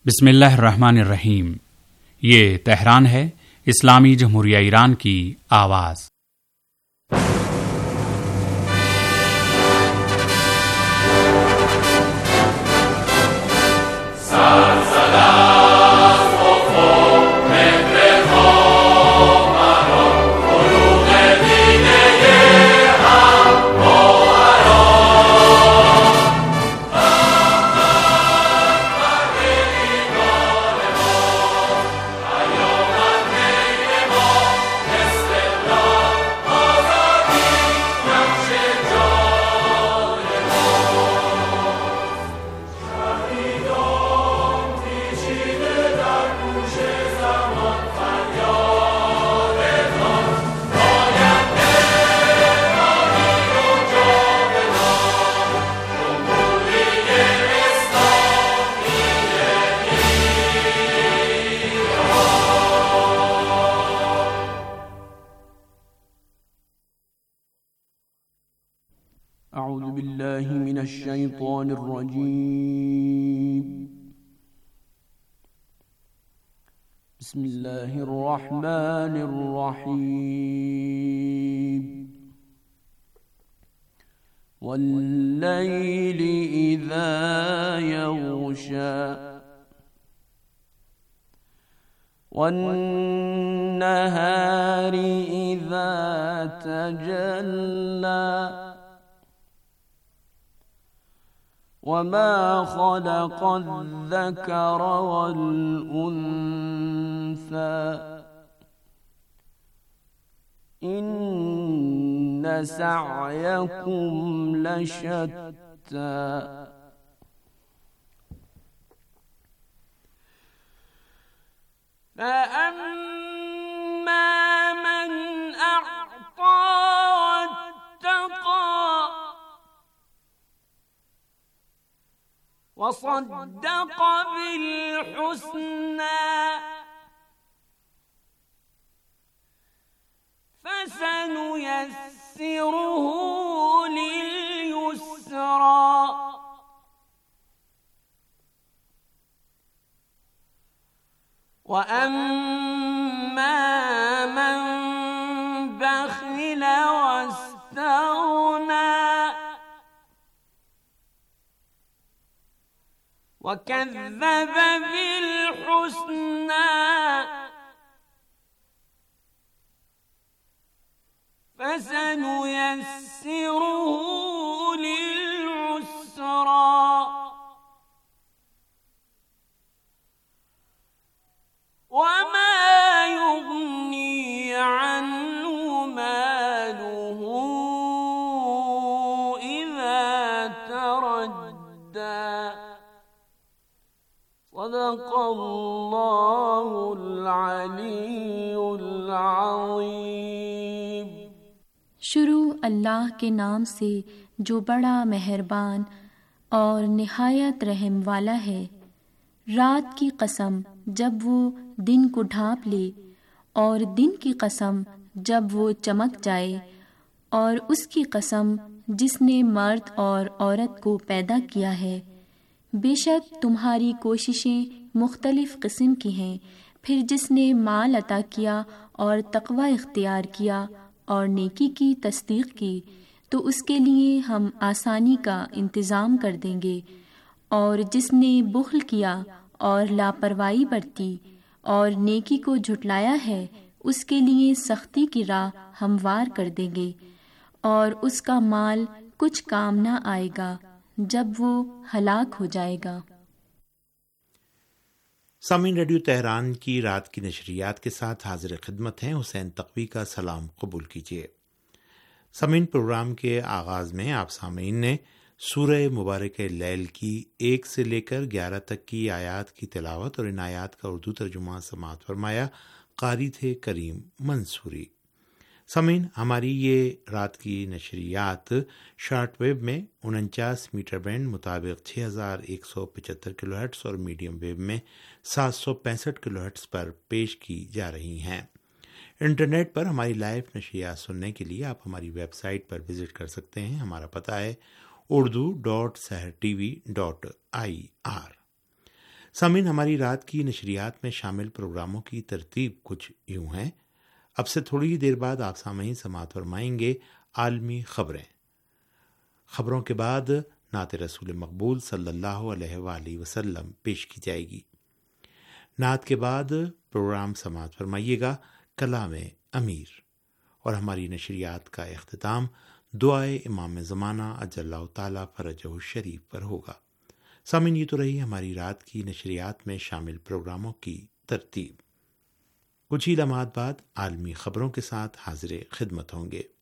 بسم اللہ الرحمن الرحیم۔ یہ تہران ہے، اسلامی جمہوریہ ایران کی آواز۔ اعوذ باللہ من الشیطان الرجیم، بسم اللہ الرحمن الرحیم۔ واللیل اذا یغشا والنہار اذا تجلی وما خلق الذكر والأنثى إن سعيكم لشتى فأما من أعطى وصدق بالحسنى فسنيسره لليسرى وأما من بخل واستغنى وَكَذَّبَ بِالْحُسْنَى فَسَنُيَسِّرُهُ لِلْعُسْرَى وَمَا يُغْنِي عَنْهُ مَالُهُ إِذَا تَرَدَّى۔ صدق اللہ العلی العظیم۔ شروع اللہ کے نام سے جو بڑا مہربان اور نہایت رحم والا ہے۔ رات کی قسم جب وہ دن کو ڈھانپ لے، اور دن کی قسم جب وہ چمک جائے، اور اس کی قسم جس نے مرد اور عورت کو پیدا کیا ہے۔ بے شک تمہاری کوششیں مختلف قسم کی ہیں، پھر جس نے مال عطا کیا اور تقوی اختیار کیا اور نیکی کی تصدیق کی تو اس کے لیے ہم آسانی کا انتظام کر دیں گے، اور جس نے بخل کیا اور لاپرواہی برتی اور نیکی کو جھٹلایا ہے اس کے لیے سختی کی راہ ہموار کر دیں گے، اور اس کا مال کچھ کام نہ آئے گا جب وہ ہلاک ہو جائے گا۔ سامعین، ریڈیو تہران کی رات کی نشریات کے ساتھ حاضر خدمت ہیں حسین تقوی کا سلام قبول کیجیے۔ سامعین، پروگرام کے آغاز میں آپ سامعین نے سورہ مبارک لیل کی 1 سے لے کر 11 تک کی آیات کی تلاوت اور ان آیات کا اردو ترجمہ سماعت فرمایا۔ قاری تھے کریم منصوری۔ سامعین، ہماری یہ رات کی نشریات شارٹ ویو میں 49 میٹر بینڈ مطابق 6175 کلو ہرٹز اور میڈیم ویو میں 765 کلو ہرٹز پر پیش کی جا رہی ہیں۔ انٹرنیٹ پر ہماری لائیو نشریات سننے کے لیے آپ ہماری ویب سائٹ پر وزٹ کر سکتے ہیں۔ ہمارا پتہ ہے urdu.sehrtv.ir۔ سامعین، ہماری رات کی نشریات میں شامل پروگراموں کی ترتیب کچھ یوں ہے۔ اب سے تھوڑی ہی دیر بعد آپ سامعین سماعت فرمائیں گے عالمی خبریں۔ خبروں کے بعد نعت رسول مقبول صلی اللہ علیہ وآلہ وسلم پیش کی جائے گی۔ نعت کے بعد پروگرام سماعت فرمائیے گا کلام امیر، اور ہماری نشریات کا اختتام دعائے امام زمانہ عجل اللہ تعالیٰ فرجہ الشریف پر ہوگا۔ سامعین، یہ تو رہی ہماری رات کی نشریات میں شامل پروگراموں کی ترتیب۔ کچھ ہی لمحات بعد عالمی خبروں کے ساتھ حاضر خدمت ہوں گے۔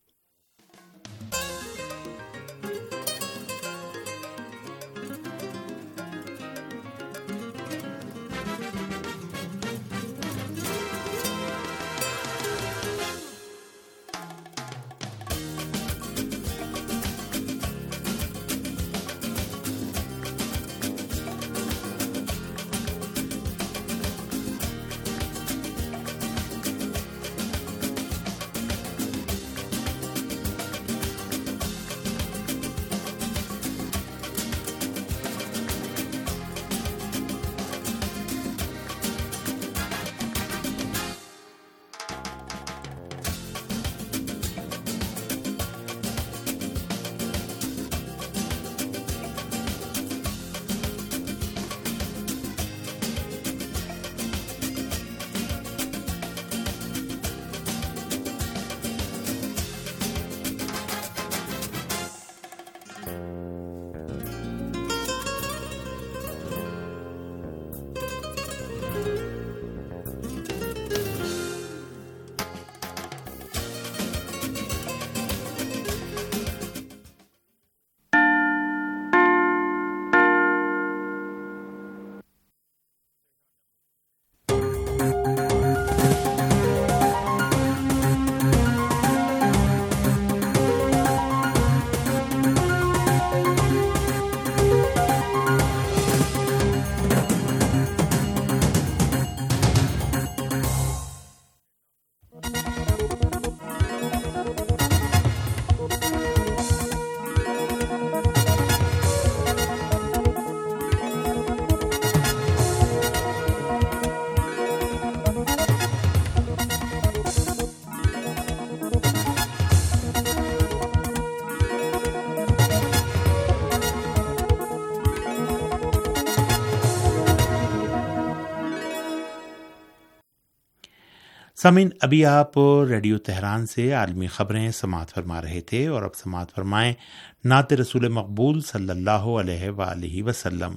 سامعین، ابھی آپ ریڈیو تہران سے عالمی خبریں سماعت فرما رہے تھے، اور اب سماعت فرمائیں نعت رسول مقبول صلی اللہ علیہ وآلہ وسلم۔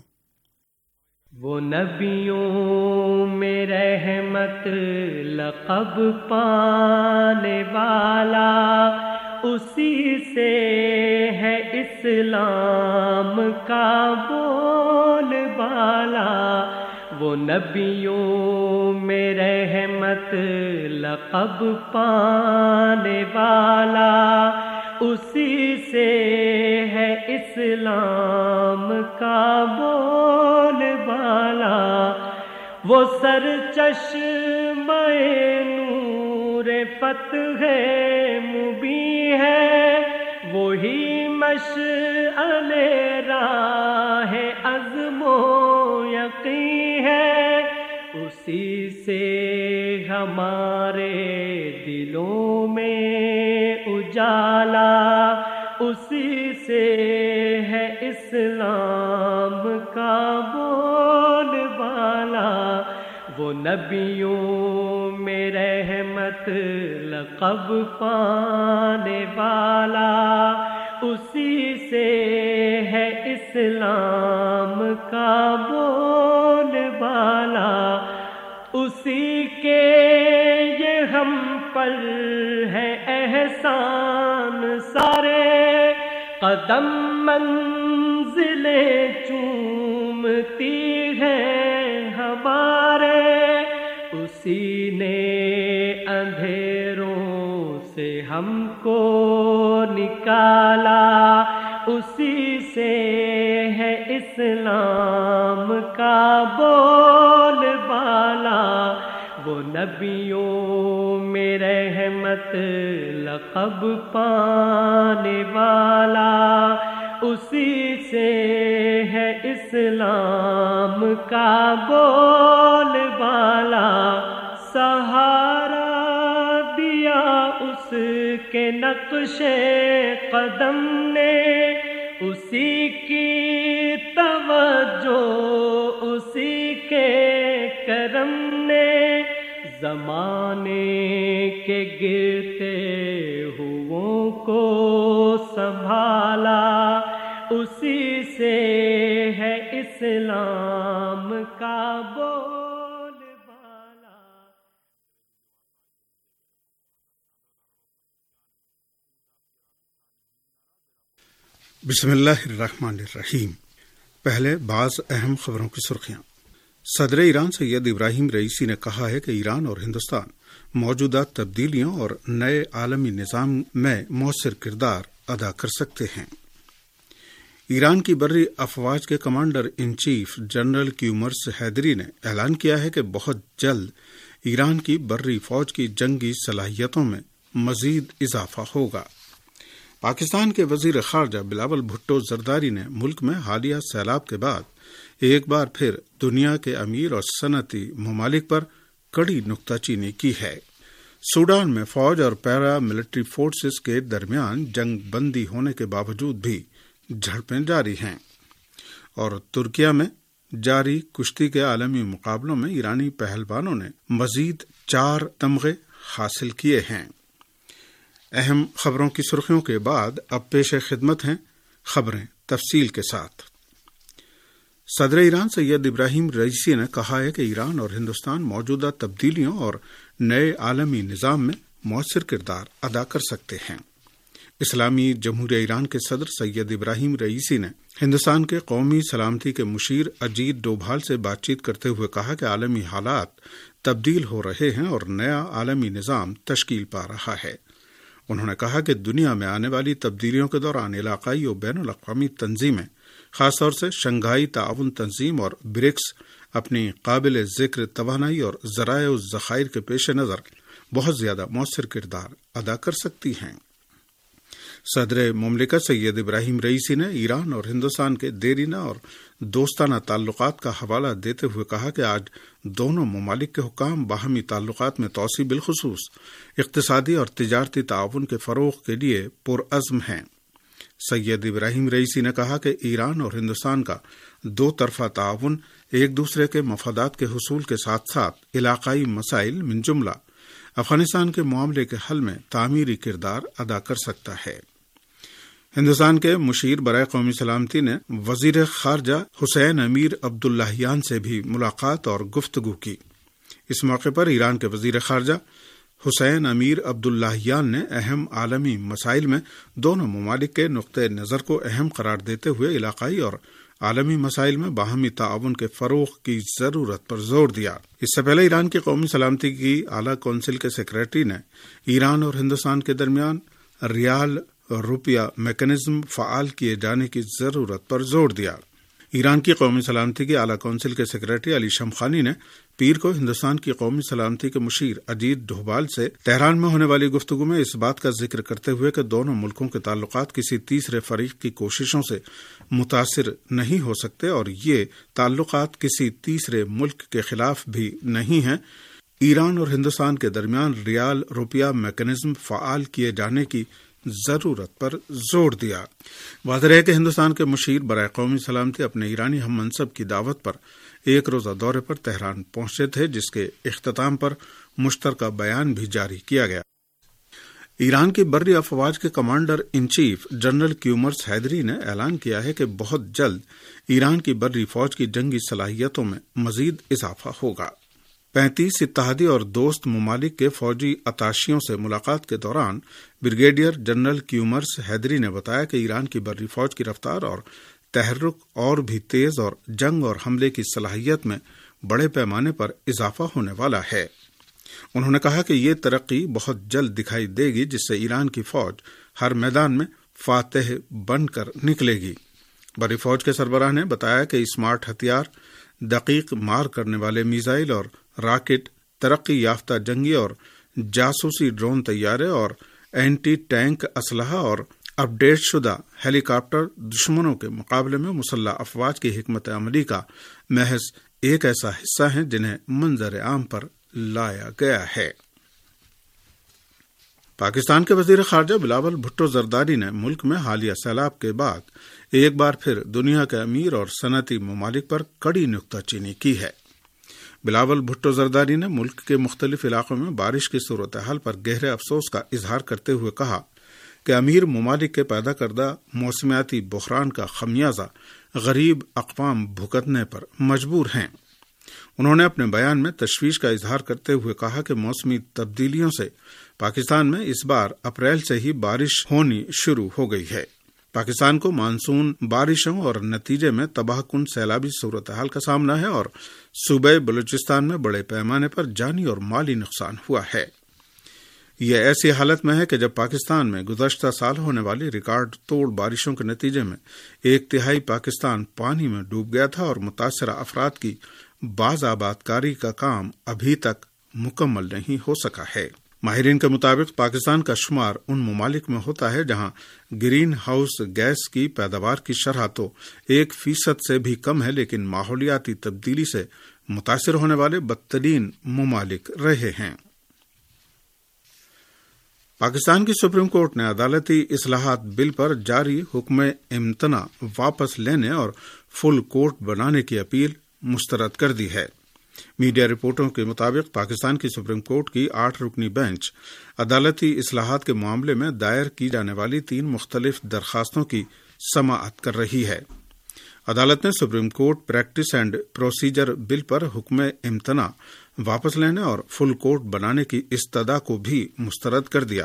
وہ نبیوں میں رحمت لقب پانے والا، اسی سے ہے اسلام کا بول بالا۔ وہ نبیوں میں رحمت لقب پانے والا، اسی سے ہے اسلام کا بول بالا۔ وہ سر چشمہ نور فتح مبین ہے، وہی مشعل راہ عزم و یقین ہے، اسی سے ہمارے دلوں میں اجالا، اسی سے ہے اسلام کا بول بالا۔ وہ نبیوں میں رحمت لقب پانے والا، اسی سے ہے اسلام کا بول بالا۔ اسی کے یہ ہم پر ہے احسان سارے، قدم منزلیں چومتی ہیں ہمارے، اسی نے اندھیروں سے ہم کو نکالا، اسی سے ہے اسلام کا بول بالا۔ وہ نبیوں میں رحمت لقب پانے والا، اسی سے ہے اسلام کا بول بالا، سہارا دیا اس کے نقش قدم نے، اسی کی توجہ اسی کے کرم نے، زمانے کے گرتے ہوں کو سنبھالا، اسی سے ہے اسلام کا بول بالا۔ بسم اللہ الرحمن الرحیم۔ پہلے بعض اہم خبروں کی سرخیاں۔ صدر ایران سید ابراہیم رئیسی نے کہا ہے کہ ایران اور ہندوستان موجودہ تبدیلیوں اور نئے عالمی نظام میں مؤثر کردار ادا کر سکتے ہیں۔ ایران کی بری افواج کے commander in chief general Kioumars Heydari نے اعلان کیا ہے کہ بہت جلد ایران کی بری فوج کی جنگی صلاحیتوں میں مزید اضافہ ہوگا۔ پاکستان کے وزیر خارجہ بلاول بھٹو زرداری نے ملک میں حالیہ سیلاب کے بعد ایک بار پھر دنیا کے امیر اور صنعتی ممالک پر کڑی نکتہ چینی کی ہے۔ سوڈان میں فوج اور پیرا ملٹری فورسز کے درمیان جنگ بندی ہونے کے باوجود بھی جھڑپیں جاری ہیں، اور ترکیہ میں جاری کشتی کے عالمی مقابلوں میں ایرانی پہلوانوں نے مزید 4 تمغے حاصل کیے ہیں۔ اہم خبروں کی سرخیوں کے بعد اب پیش خدمت ہیں خبریں تفصیل کے ساتھ۔ صدر ایران سید ابراہیم رئیسی نے کہا ہے کہ ایران اور ہندوستان موجودہ تبدیلیوں اور نئے عالمی نظام میں مؤثر کردار ادا کر سکتے ہیں۔ اسلامی جمہوریہ ایران کے صدر سید ابراہیم رئیسی نے ہندوستان کے قومی سلامتی کے مشیر اجیت ڈوبھال سے بات چیت کرتے ہوئے کہا کہ عالمی حالات تبدیل ہو رہے ہیں اور نیا عالمی نظام تشکیل پا رہا ہے۔ انہوں نے کہا کہ دنیا میں آنے والی تبدیلیوں کے دوران علاقائی اور بین الاقوامی تنظیمیں، خاص طور سے شنگھائی تعاون تنظیم اور برکس، اپنی قابل ذکر توانائی اور ذرائع و ذخائر کے پیش نظر بہت زیادہ مؤثر کردار ادا کر سکتی ہیں۔ صدر مملکت سید ابراہیم رئیسی نے ایران اور ہندوستان کے دیرینہ اور دوستانہ تعلقات کا حوالہ دیتے ہوئے کہا کہ آج دونوں ممالک کے حکام باہمی تعلقات میں توسیع، بالخصوص اقتصادی اور تجارتی تعاون کے فروغ کے لیے پرعزم ہیں۔ سید ابراہیم رئیسی نے کہا کہ ایران اور ہندوستان کا 2 طرفہ تعاون ایک دوسرے کے مفادات کے حصول کے ساتھ ساتھ علاقائی مسائل من جملہ افغانستان کے معاملے کے حل میں تعمیری کردار ادا کر سکتا ہے۔ ہندوستان کے مشیر برائے قومی سلامتی نے وزیر خارجہ حسین امیر عبداللہیان سے بھی ملاقات اور گفتگو کی۔ اس موقع پر ایران کے وزیر خارجہ حسین امیر عبداللہیان نے اہم عالمی مسائل میں دونوں ممالک کے نقطۂ نظر کو اہم قرار دیتے ہوئے علاقائی اور عالمی مسائل میں باہمی تعاون کے فروغ کی ضرورت پر زور دیا۔ اس سے پہلے ایران کی قومی سلامتی کی اعلیٰ کونسل کے سیکریٹری نے ایران اور ہندوستان کے درمیان ریال روپیہ میکانزم فعال کیے جانے کی ضرورت پر زور دیا۔ ایران کی قومی سلامتی کی اعلیٰ کونسل کے سیکریٹری علی شمخانی نے پیر کو ہندوستان کی قومی سلامتی کے مشیر اجیت ڈوبھال سے تہران میں ہونے والی گفتگو میں اس بات کا ذکر کرتے ہوئے کہ دونوں ملکوں کے تعلقات کسی تیسرے فریق کی کوششوں سے متاثر نہیں ہو سکتے اور یہ تعلقات کسی تیسرے ملک کے خلاف بھی نہیں ہیں، ایران اور ہندوستان کے درمیان ریال روپیہ میکانزم فعال کیے جانے کی ضرورت پر زور دیا۔ واضح ہے کہ ہندوستان کے مشیر برائے قومی سلامتی اپنے ایرانی ہم منصب کی دعوت پر ایک روزہ دورے پر تہران پہنچے تھے، جس کے اختتام پر مشترکہ بیان بھی جاری کیا گیا۔ ایران کی بری افواج کے commander in chief general Kioumars Heydari نے اعلان کیا ہے کہ بہت جلد ایران کی بری فوج کی جنگی صلاحیتوں میں مزید اضافہ ہوگا۔ 35 اتحادی اور دوست ممالک کے فوجی اتاشیوں سے ملاقات کے دوران بریگیڈیئر جنرل کیومرس حیدری نے بتایا کہ ایران کی بری فوج کی رفتار اور تحرک اور بھی تیز اور جنگ اور حملے کی صلاحیت میں بڑے پیمانے پر اضافہ ہونے والا ہے۔ انہوں نے کہا کہ یہ ترقی بہت جلد دکھائی دے گی، جس سے ایران کی فوج ہر میدان میں فاتح بن کر نکلے گی۔ بری فوج کے سربراہ نے بتایا کہ اسمارٹ ہتھیار، دقیق مار کرنے والے میزائل اور راکٹ، ترقی یافتہ جنگی اور جاسوسی ڈرون طیارے اور اینٹی ٹینک اسلحہ اور اپڈیٹ شدہ ہیلی کاپٹر دشمنوں کے مقابلے میں مسلح افواج کی حکمت عملی کا محض ایک ایسا حصہ ہیں جنہیں منظر عام پر لایا گیا ہے۔ پاکستان کے وزیر خارجہ بلاول بھٹو زرداری نے ملک میں حالیہ سیلاب کے بعد ایک بار پھر دنیا کے امیر اور صنعتی ممالک پر کڑی نکتہ چینی کی ہے۔ بلاول بھٹو زرداری نے ملک کے مختلف علاقوں میں بارش کی صورتحال پر گہرے افسوس کا اظہار کرتے ہوئے کہا کہ امیر ممالک کے پیدا کردہ موسمیاتی بحران کا خمیازہ غریب اقوام بھگتنے پر مجبور ہیں۔ انہوں نے اپنے بیان میں تشویش کا اظہار کرتے ہوئے کہا کہ موسمی تبدیلیوں سے پاکستان میں اس بار اپریل سے ہی بارش ہونی شروع ہو گئی ہے۔ پاکستان کو مانسون بارشوں اور نتیجے میں تباہ کن سیلابی صورتحال کا سامنا ہے اور صوبہ بلوچستان میں بڑے پیمانے پر جانی اور مالی نقصان ہوا ہے۔ یہ ایسی حالت میں ہے کہ جب پاکستان میں گزشتہ سال ہونے والی ریکارڈ توڑ بارشوں کے نتیجے میں 1/3 پاکستان پانی میں ڈوب گیا تھا اور متاثرہ افراد کی باز آباد کاری کا کام ابھی تک مکمل نہیں ہو سکا ہے۔ ماہرین کے مطابق پاکستان کا شمار ان ممالک میں ہوتا ہے جہاں گرین ہاؤس گیس کی پیداوار کی شرح تو 1% سے بھی کم ہے، لیکن ماحولیاتی تبدیلی سے متاثر ہونے والے بدترین ممالک رہے ہیں۔ پاکستان کی سپریم کورٹ نے عدالتی اصلاحات بل پر جاری حکم امتناع واپس لینے اور فل کورٹ بنانے کی اپیل مسترد کر دی ہے۔ میڈیا رپورٹوں کے مطابق پاکستان کی سپریم کورٹ کی 8 رکنی بینچ عدالتی اصلاحات کے معاملے میں دائر کی جانے والی 3 مختلف درخواستوں کی سماعت کر رہی ہے۔ عدالت نے supreme court practice and procedure bill پر حکم امتناع واپس لینے اور فل کورٹ بنانے کی استدعا کو بھی مسترد کر دیا۔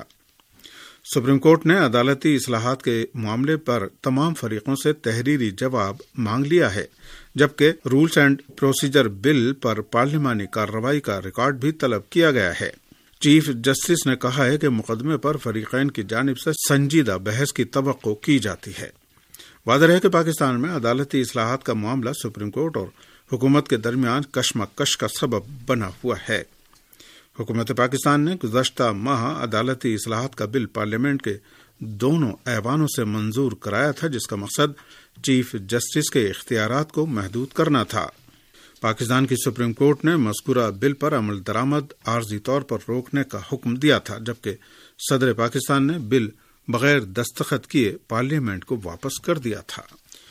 سپریم کورٹ نے عدالتی اصلاحات کے معاملے پر تمام فریقوں سے تحریری جواب مانگ لیا ہے، جبکہ رولز اینڈ پروسیجر بل پر پارلیمانی کارروائی کا ریکارڈ بھی طلب کیا گیا ہے۔ چیف جسٹس نے کہا ہے کہ مقدمے پر فریقین کی جانب سے سنجیدہ بحث کی توقع کی جاتی ہے۔ واضح ہے کہ پاکستان میں عدالتی اصلاحات کا معاملہ سپریم کورٹ اور حکومت کے درمیان کشمکش کا سبب بنا ہوا ہے۔ حکومت پاکستان نے گزشتہ ماہ عدالتی اصلاحات کا بل پارلیمنٹ کے دونوں ایوانوں سے منظور کرایا تھا، جس کا مقصد چیف جسٹس کے اختیارات کو محدود کرنا تھا۔ پاکستان کی سپریم کورٹ نے مذکورہ بل پر عمل درآمد عارضی طور پر روکنے کا حکم دیا تھا، جبکہ صدر پاکستان نے بل بغیر دستخط کیے پارلیمنٹ کو واپس کر دیا تھا۔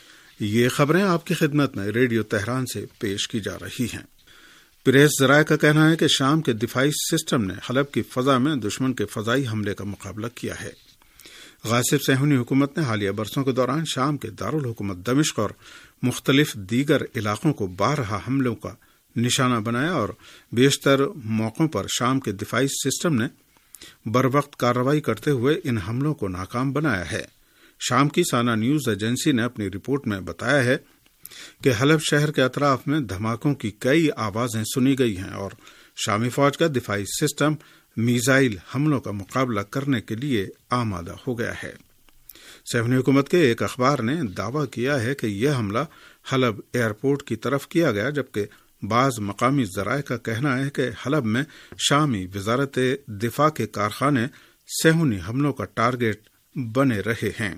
یہ خبریں آپ کی خدمت میں ریڈیو تہران سے پیش کی جا رہی ہیں۔ پریس ذرائع کا کہنا ہے کہ شام کے دفاعی سسٹم نے حلب کی فضا میں دشمن کے فضائی حملے کا مقابلہ کیا ہے۔ غاصب صہیونی حکومت نے حالیہ برسوں کے دوران شام کے دارالحکومت دمشق اور مختلف دیگر علاقوں کو بارہا حملوں کا نشانہ بنایا اور بیشتر موقعوں پر شام کے دفاعی سسٹم نے بروقت کارروائی کرتے ہوئے ان حملوں کو ناکام بنایا ہے۔ شام کی سانا نیوز ایجنسی نے اپنی رپورٹ میں بتایا ہے کہ حلب شہر کے اطراف میں دھماکوں کی کئی آوازیں سنی گئی ہیں اور شامی فوج کا دفاعی سسٹم میزائل حملوں کا مقابلہ کرنے کے لیے آمادہ ہو گیا ہے۔ صہیونی حکومت کے ایک اخبار نے دعویٰ کیا ہے کہ یہ حملہ حلب ایئرپورٹ کی طرف کیا گیا، جبکہ بعض مقامی ذرائع کا کہنا ہے کہ حلب میں شامی وزارت دفاع کے کارخانے صہیونی حملوں کا ٹارگٹ بنے رہے ہیں۔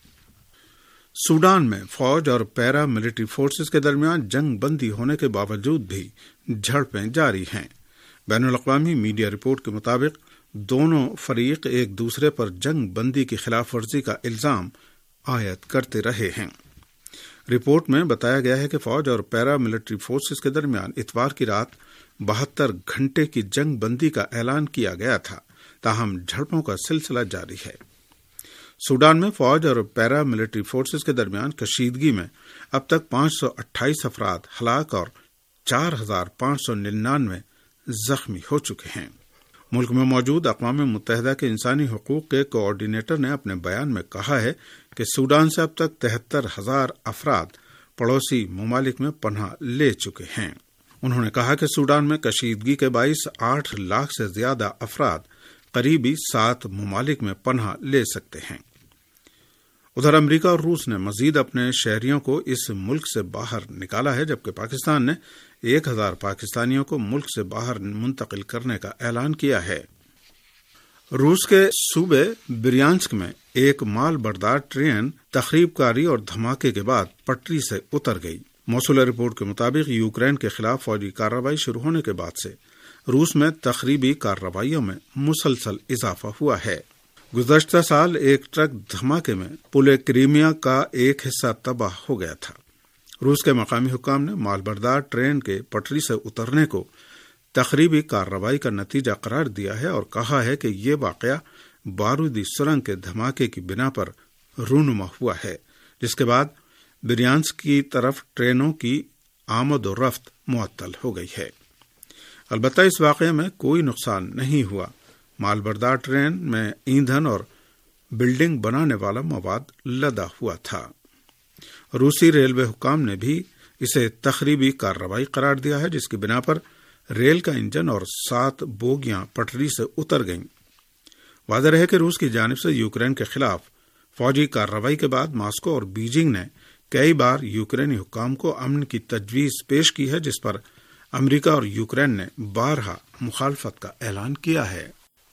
سوڈان میں فوج اور پیرا ملٹری فورسز کے درمیان جنگ بندی ہونے کے باوجود بھی جھڑپیں جاری ہیں۔ بین الاقوامی میڈیا رپورٹ کے مطابق دونوں فریق ایک دوسرے پر جنگ بندی کی خلاف ورزی کا الزام عائد کرتے رہے ہیں۔ رپورٹ میں بتایا گیا ہے کہ فوج اور پیرا ملٹری فورسز کے درمیان اتوار کی رات 72 گھنٹے کی جنگ بندی کا اعلان کیا گیا تھا، تاہم جھڑپوں کا سلسلہ جاری ہے۔ سوڈان میں فوج اور پیرا ملٹری فورسز کے درمیان کشیدگی میں اب تک 528 افراد ہلاک اور 4599 زخمی ہو چکے ہیں۔ ملک میں موجود اقوام متحدہ کے انسانی حقوق کے کوآرڈینیٹر نے اپنے بیان میں کہا ہے کہ سوڈان سے اب تک 73,000 افراد پڑوسی ممالک میں پناہ لے چکے ہیں۔ انہوں نے کہا کہ سوڈان میں کشیدگی کے باعث 8 لاکھ سے زیادہ افراد قریبی 7 ممالک میں پناہ لے سکتے ہیں۔ ادھر امریکہ اور روس نے مزید اپنے شہریوں کو اس ملک سے باہر نکالا ہے، جبکہ پاکستان نے 1000 پاکستانیوں کو ملک سے باہر منتقل کرنے کا اعلان کیا ہے۔ روس کے صوبے بریانسک میں ایک مال بردار ٹرین تخریب کاری اور دھماکے کے بعد پٹری سے اتر گئی۔ موصولہ رپورٹ کے مطابق یوکرین کے خلاف فوجی کارروائی شروع ہونے کے بعد سے روس میں تخریبی کارروائیوں میں مسلسل اضافہ ہوا ہے۔ گزشتہ سال ایک ٹرک دھماکے میں پل کریمیا کا ایک حصہ تباہ ہو گیا تھا۔ روس کے مقامی حکام نے مال بردار ٹرین کے پٹری سے اترنے کو تخریبی کارروائی کا نتیجہ قرار دیا ہے اور کہا ہے کہ یہ واقعہ بارودی سرنگ کے دھماکے کی بنا پر رونما ہوا ہے، جس کے بعد بریانسک کی طرف ٹرینوں کی آمد و رفت معطل ہو گئی ہے۔ البتہ اس واقعے میں کوئی نقصان نہیں ہوا۔ مال بردار ٹرین میں ایندھن اور بلڈنگ بنانے والا مواد لدا ہوا تھا۔ روسی ریلوے حکام نے بھی اسے تخریبی کارروائی قرار دیا ہے، جس کی بنا پر ریل کا انجن اور 7 بوگیاں پٹری سے اتر گئیں۔ واضح ہے کہ روس کی جانب سے یوکرین کے خلاف فوجی کارروائی کے بعد ماسکو اور بیجنگ نے کئی بار یوکرینی حکام کو امن کی تجویز پیش کی ہے، جس پر امریکہ اور یوکرین نے بارہا مخالفت کا اعلان کیا ہے۔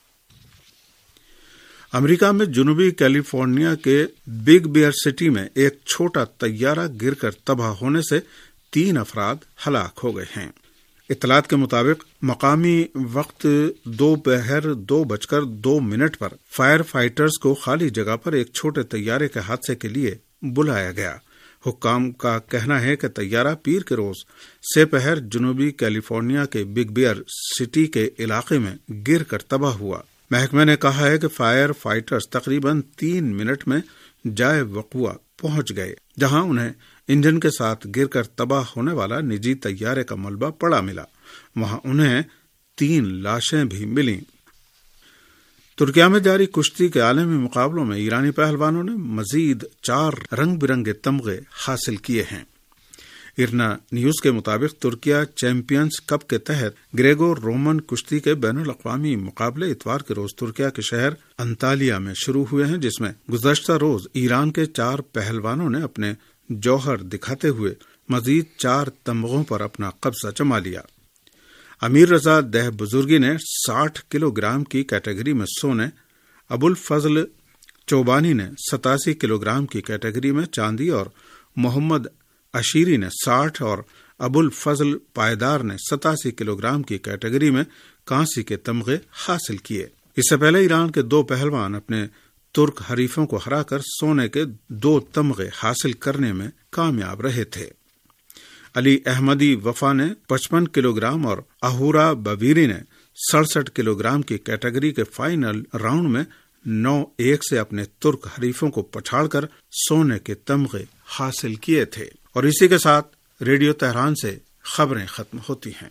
امریکہ میں جنوبی کیلیفورنیا کے بگ بیئر سٹی میں ایک چھوٹا طیارہ گر کر تباہ ہونے سے 3 افراد ہلاک ہو گئے ہیں۔ اطلاعات کے مطابق مقامی وقت دوپہر 2:02 پر فائر فائٹرز کو خالی جگہ پر ایک چھوٹے طیارے کے حادثے کے لیے بلایا گیا۔ حکام کا کہنا ہے کہ طیارہ پیر کے روز سے پہر جنوبی کیلیفورنیا کے بگ بیئر سٹی کے علاقے میں گر کر تباہ ہوا۔ محکمہ نے کہا ہے کہ فائر فائٹرز تقریباً 3 منٹ میں جائے وقوع پہنچ گئے، جہاں انہیں انجن کے ساتھ گر کر تباہ ہونے والا نجی طیارے کا ملبہ پڑا ملا۔ وہاں انہیں 3 لاشیں بھی ملیں۔ ترکیہ میں جاری کشتی کے عالمی مقابلوں میں ایرانی پہلوانوں نے مزید 4 رنگ برنگے تمغے حاصل کیے ہیں۔ ارنا نیوز کے مطابق ترکیہ چیمپئنز کپ کے تحت گریگو رومن کشتی کے بین الاقوامی مقابلے اتوار کے روز ترکیہ کے شہر انطالیہ میں شروع ہوئے ہیں، جس میں گزشتہ روز ایران کے 4 پہلوانوں نے اپنے جوہر دکھاتے ہوئے مزید 4 تمغوں پر اپنا قبضہ جما لیا۔ امیر رضا دہ بزرگی نے 60 کلو گرام کی کیٹیگری میں سونے، ابوالفضل چوبانی نے 87 کلو گرام کی کیٹیگری میں چاندی اور محمد عشیری نے 60 اور ابوالفضل پائیدار نے 87 کلو گرام کی کیٹیگری میں کانسی کے تمغے حاصل کیے۔ اس سے پہلے ایران کے 2 پہلوان اپنے ترک حریفوں کو ہرا کر سونے کے 2 تمغے حاصل کرنے میں کامیاب رہے تھے۔ علی احمدی وفا نے 55 کلو گرام اور اہورا بویری نے 67 کلو گرام کی کیٹیگری کے فائنل راؤنڈ میں 9-1 سے اپنے ترک حریفوں کو پچھاڑ کر سونے کے تمغے حاصل کیے تھے۔ اور اسی کے ساتھ ریڈیو تہران سے خبریں ختم ہوتی ہیں۔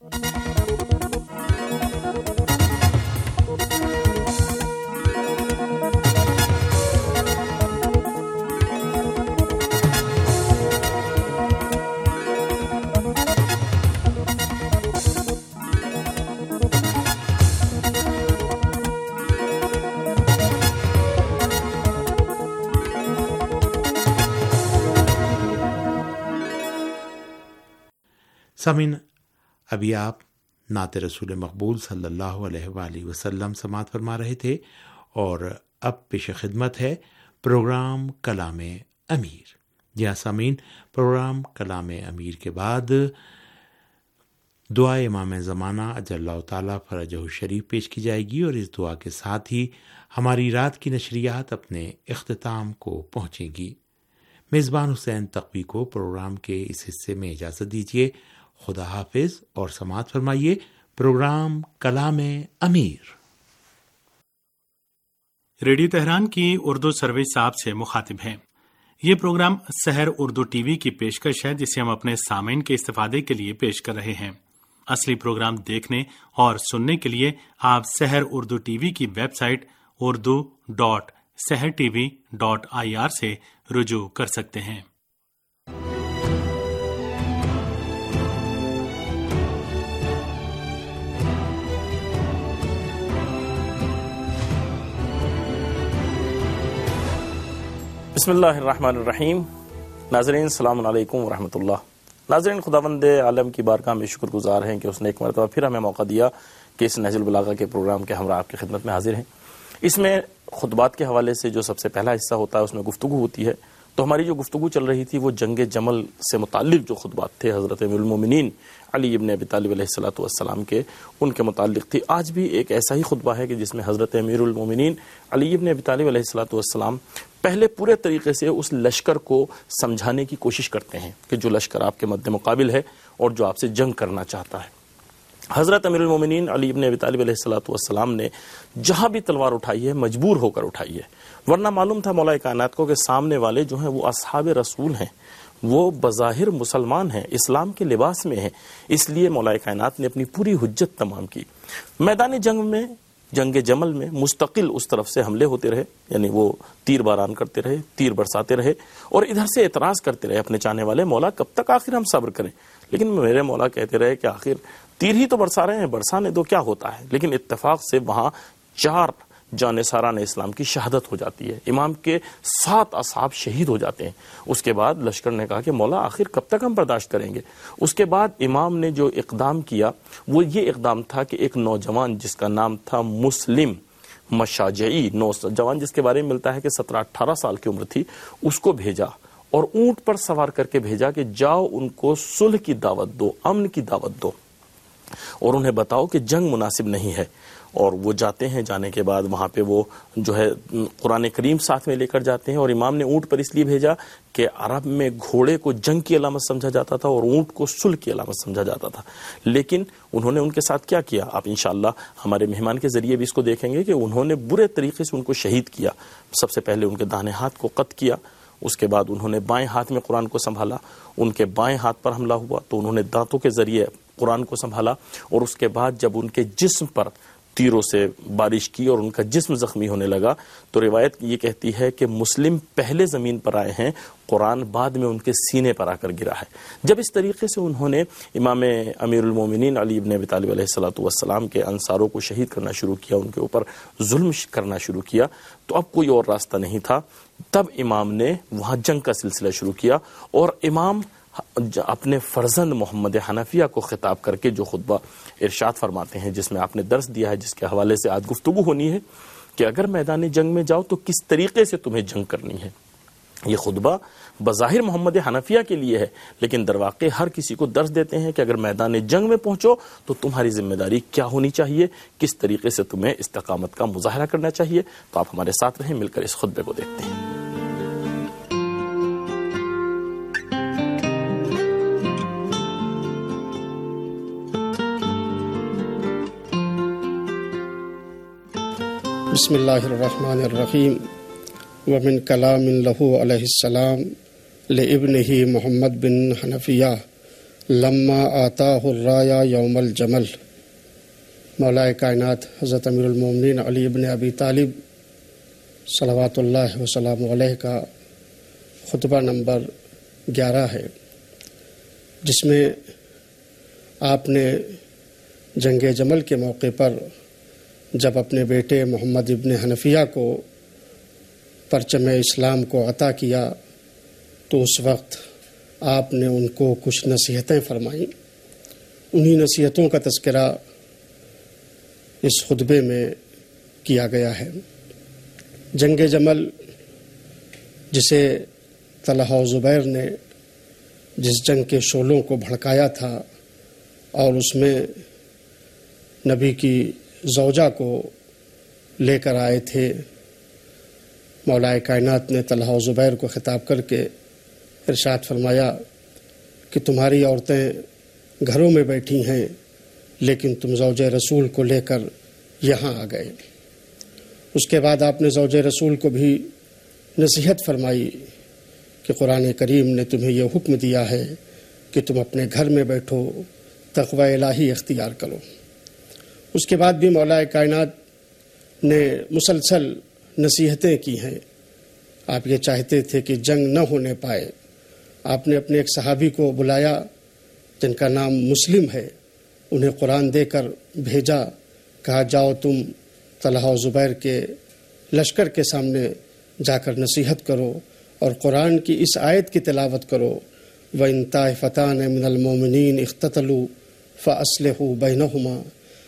سامعین، ابھی آپ نعت رسول مقبول صلی اللہ علیہ وآلہ وسلم سماعت فرما رہے تھے، اور اب پیش خدمت ہے پروگرام کلام امیر۔ جی ہاں سامعین، پروگرام کلام امیر کے بعد دعا امام زمانہ اجل اللہ تعالیٰ فرجہ الشریف پیش کی جائے گی، اور اس دعا کے ساتھ ہی ہماری رات کی نشریات اپنے اختتام کو پہنچے گی۔ میزبان حسین تقوی کو پروگرام کے اس حصے میں اجازت دیجیے۔ خدا حافظ، اور سماعت فرمائیے پروگرام کلام امیر۔ ریڈیو تہران کی اردو سروس آپ سے مخاطب ہیں۔ یہ programme Sahar Urdu T V کی پیشکش ہے، جسے ہم اپنے سامعین کے استفادے کے لیے پیش کر رہے ہیں۔ اصلی پروگرام دیکھنے اور سننے کے لیے آپ سحر اردو ٹی وی کی ویب سائٹ urdu.sehrtv.ir سے رجوع کر سکتے ہیں۔ بسم اللہ الرحمن الرحیم۔ ناظرین السلام علیکم ورحمۃ اللہ۔ ناظرین، خداوند عالم کی بارگاہ میں شکر گزار ہیں کہ اس نے ایک مرتبہ پھر ہمیں موقع دیا کہ اس نہج البلاغہ کے پروگرام کے ہمراہ آپ کی خدمت میں حاضر ہیں۔ اس میں خطبات کے حوالے سے جو سب سے پہلا حصہ ہوتا ہے اس میں گفتگو ہوتی ہے، تو ہماری جو گفتگو چل رہی تھی وہ جنگ جمل سے متعلق جو خطبات تھے حضرت امیر المومنین علی ابن ابی طالب علیہ الصلوۃ والسلام کے، ان کے متعلق تھی۔ آج بھی ایک ایسا ہی خطبہ ہے کہ جس میں حضرت امیر المومنین علی ابن ابی طالب علیہ الصلوۃ والسلام پہلے پورے طریقے سے اس لشکر کو سمجھانے کی کوشش کرتے ہیں کہ جو لشکر آپ کے مد مقابل ہے اور جو آپ سے جنگ کرنا چاہتا ہے۔ حضرت امیر المومنین علی ابن ابی طالب علیہ الصلوۃ والسلام نے جہاں بھی تلوار اٹھائی ہے مجبور ہو کر اٹھائی ہے، ورنہ معلوم تھا مولا کائنات کو کہ سامنے والے جو ہیں وہ اصحاب رسول ہیں، وہ بظاہر مسلمان ہیں، اسلام کے لباس میں ہیں، اس لیے مولا کائنات نے اپنی پوری حجت تمام کی۔ میدان جنگ میں، جنگ جمل میں مستقل اس طرف سے حملے ہوتے رہے، یعنی وہ تیر باران کرتے رہے، تیر برساتے رہے، اور ادھر سے اعتراض کرتے رہے اپنے چاہنے والے، مولا کب تک آخر ہم صبر کریں؟ لیکن میرے مولا کہتے رہے کہ آخر تیر ہی تو برسا رہے ہیں، برسانے دو، کیا ہوتا ہے؟ لیکن اتفاق سے وہاں 4 جانثاران اسلام کی شہادت ہو جاتی ہے، امام کے 7 اصحاب شہید ہو جاتے ہیں۔ اس کے بعد لشکر نے کہا کہ مولا آخر کب تک ہم برداشت کریں گے؟ اس کے بعد امام نے جو اقدام کیا وہ یہ اقدام تھا کہ ایک نوجوان جس کا نام تھا مسلم مشاجعی، نوجوان جس کے بارے میں ملتا ہے کہ 17-18 سال کی عمر تھی، اس کو بھیجا اور اونٹ پر سوار کر کے بھیجا کہ جاؤ ان کو صلح کی دعوت دو، امن کی دعوت دو، اور انہیں بتاؤ کہ جنگ مناسب نہیں ہے۔ اور وہ جاتے ہیں، جانے کے بعد وہاں پہ وہ جو ہے قرآن کریم ساتھ میں لے کر جاتے ہیں، اور امام نے اونٹ پر اس لیے بھیجا کہ عرب میں گھوڑے کو جنگ کی علامت سمجھا جاتا تھا اور اونٹ کو صلح کی علامت سمجھا جاتا تھا۔ لیکن انہوں نے ان کے ساتھ کیا کیا، آپ انشاءاللہ ہمارے مہمان کے ذریعے بھی اس کو دیکھیں گے کہ انہوں نے برے طریقے سے ان کو شہید کیا۔ سب سے پہلے ان کے داہنے ہاتھ کو قطع کیا، اس کے بعد انہوں نے بائیں ہاتھ میں قرآن کو سنبھالا، ان کے بائیں ہاتھ پر حملہ ہوا تو انہوں نے دانتوں کے ذریعے قرآن کو سنبھالا، اور اس کے بعد جب ان کے جسم پر تیروں سے بارش کی اور ان کا جسم زخمی ہونے لگا تو روایت یہ کہتی ہے کہ مسلم پہلے زمین پر آئے ہیں، قرآن بعد میں ان کے سینے پر آ کر گرا ہے۔ جب اس طریقے سے انہوں نے امام امیر المومنین علی ابن ابی طالب علیہ الصلوۃ والسلام کے انصاروں کو شہید کرنا شروع کیا، ان کے اوپر ظلم کرنا شروع کیا، تو اب کوئی اور راستہ نہیں تھا۔ تب امام نے وہاں جنگ کا سلسلہ شروع کیا، اور امام اپنے فرزند محمد حنفیہ کو خطاب کر کے جو خطبہ ارشاد فرماتے ہیں، جس میں آپ نے درس دیا ہے، جس کے حوالے سے آج گفتگو ہونی ہے کہ اگر میدان جنگ میں جاؤ تو کس طریقے سے تمہیں جنگ کرنی ہے۔ یہ خطبہ بظاہر محمد حنفیہ کے لیے ہے، لیکن در واقع ہر کسی کو درس دیتے ہیں کہ اگر میدان جنگ میں پہنچو تو تمہاری ذمہ داری کیا ہونی چاہیے، کس طریقے سے تمہیں استقامت کا مظاہرہ کرنا چاہیے۔ تو آپ ہمارے ساتھ رہیں، مل کر اس خطبے کو دیکھتے ہیں۔ بسم اللہ الرحمن الرحیم ومن کلام لہو علیہ السلام لابنہ محمد بن حنفیہ لما آتاہ الرایا یوم الجمل۔ مولا کائنات حضرت امیر المومنین علی ابن ابی طالب صلوات اللہ وسلام علیہ کا خطبہ نمبر 11 ہے، جس میں آپ نے جنگ جمل کے موقع پر جب اپنے بیٹے محمد ابن حنفیہ کو پرچم اسلام کو عطا کیا تو اس وقت آپ نے ان کو کچھ نصیحتیں فرمائیں۔ انہی نصیحتوں کا تذکرہ اس خطبے میں کیا گیا ہے۔ جنگ جمل، جسے طلحہ و زبیر نے جس جنگ کے شعلوں کو بھڑکایا تھا اور اس میں نبی کی زوجہ کو لے کر آئے تھے، مولا کائنات نے طلحہ و زبیر کو خطاب کر کے ارشاد فرمایا کہ تمہاری عورتیں گھروں میں بیٹھی ہیں لیکن تم زوج رسول کو لے کر یہاں آ گئے۔ اس کے بعد آپ نے زوج رسول کو بھی نصیحت فرمائی کہ قرآن کریم نے تمہیں یہ حکم دیا ہے کہ تم اپنے گھر میں بیٹھو، تقوی الہی اختیار کرو۔ اس کے بعد بھی مولا کائنات نے مسلسل نصیحتیں کی ہیں۔ آپ یہ چاہتے تھے کہ جنگ نہ ہونے پائے۔ آپ نے اپنے ایک صحابی کو بلایا جن کا نام مسلم ہے، انہیں قرآن دے کر بھیجا، کہا جاؤ تم طلحہ و زبیر کے لشکر کے سامنے جا کر نصیحت کرو اور قرآن کی اس آیت کی تلاوت کرو، وَإِن طَائِفَتَانِ مِنَ الْمُؤْمِنِينَ اقْتَتَلُوا فَأَصْلِحُوا بَيْنَهُمَا۔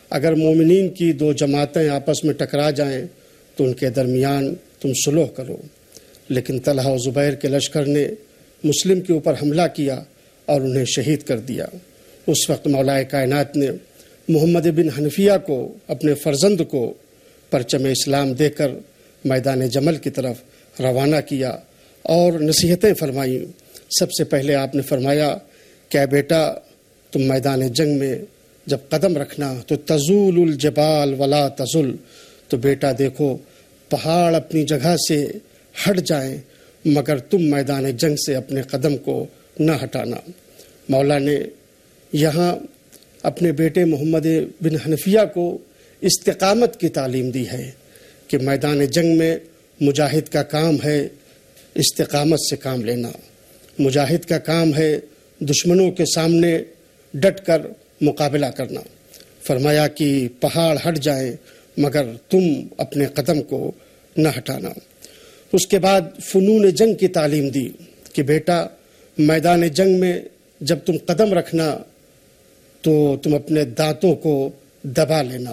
اگر مومنین کی دو جماعتیں آپس میں ٹکرا جائیں تو ان کے درمیان تم صلح کرو، لیکن طلحہ و زبیر کے لشکر نے مسلم کے اوپر حملہ کیا اور انہیں شہید کر دیا۔ اس وقت مولا کائنات نے محمد بن حنفیہ کو، اپنے فرزند کو، پرچم اسلام دے کر میدان جمل کی طرف روانہ کیا اور نصیحتیں فرمائیں۔ سب سے پہلے آپ نے فرمایا کہ بیٹا تم میدان جنگ میں جب قدم رکھنا تو تزول الجبال ولا تزل، تو بیٹا دیکھو پہاڑ اپنی جگہ سے ہٹ جائیں مگر تم میدان جنگ سے اپنے قدم کو نہ ہٹانا۔ مولا نے یہاں اپنے بیٹے محمد بن حنفیہ کو استقامت کی تعلیم دی ہے کہ میدان جنگ میں مجاہد کا کام ہے استقامت سے کام لینا، مجاہد کا کام ہے دشمنوں کے سامنے ڈٹ کر مقابلہ کرنا۔ فرمایا کہ پہاڑ ہٹ جائیں مگر تم اپنے قدم کو نہ ہٹانا۔ اس کے بعد فنون جنگ کی تعلیم دی کہ بیٹا میدان جنگ میں جب تم قدم رکھنا تو تم اپنے دانتوں کو دبا لینا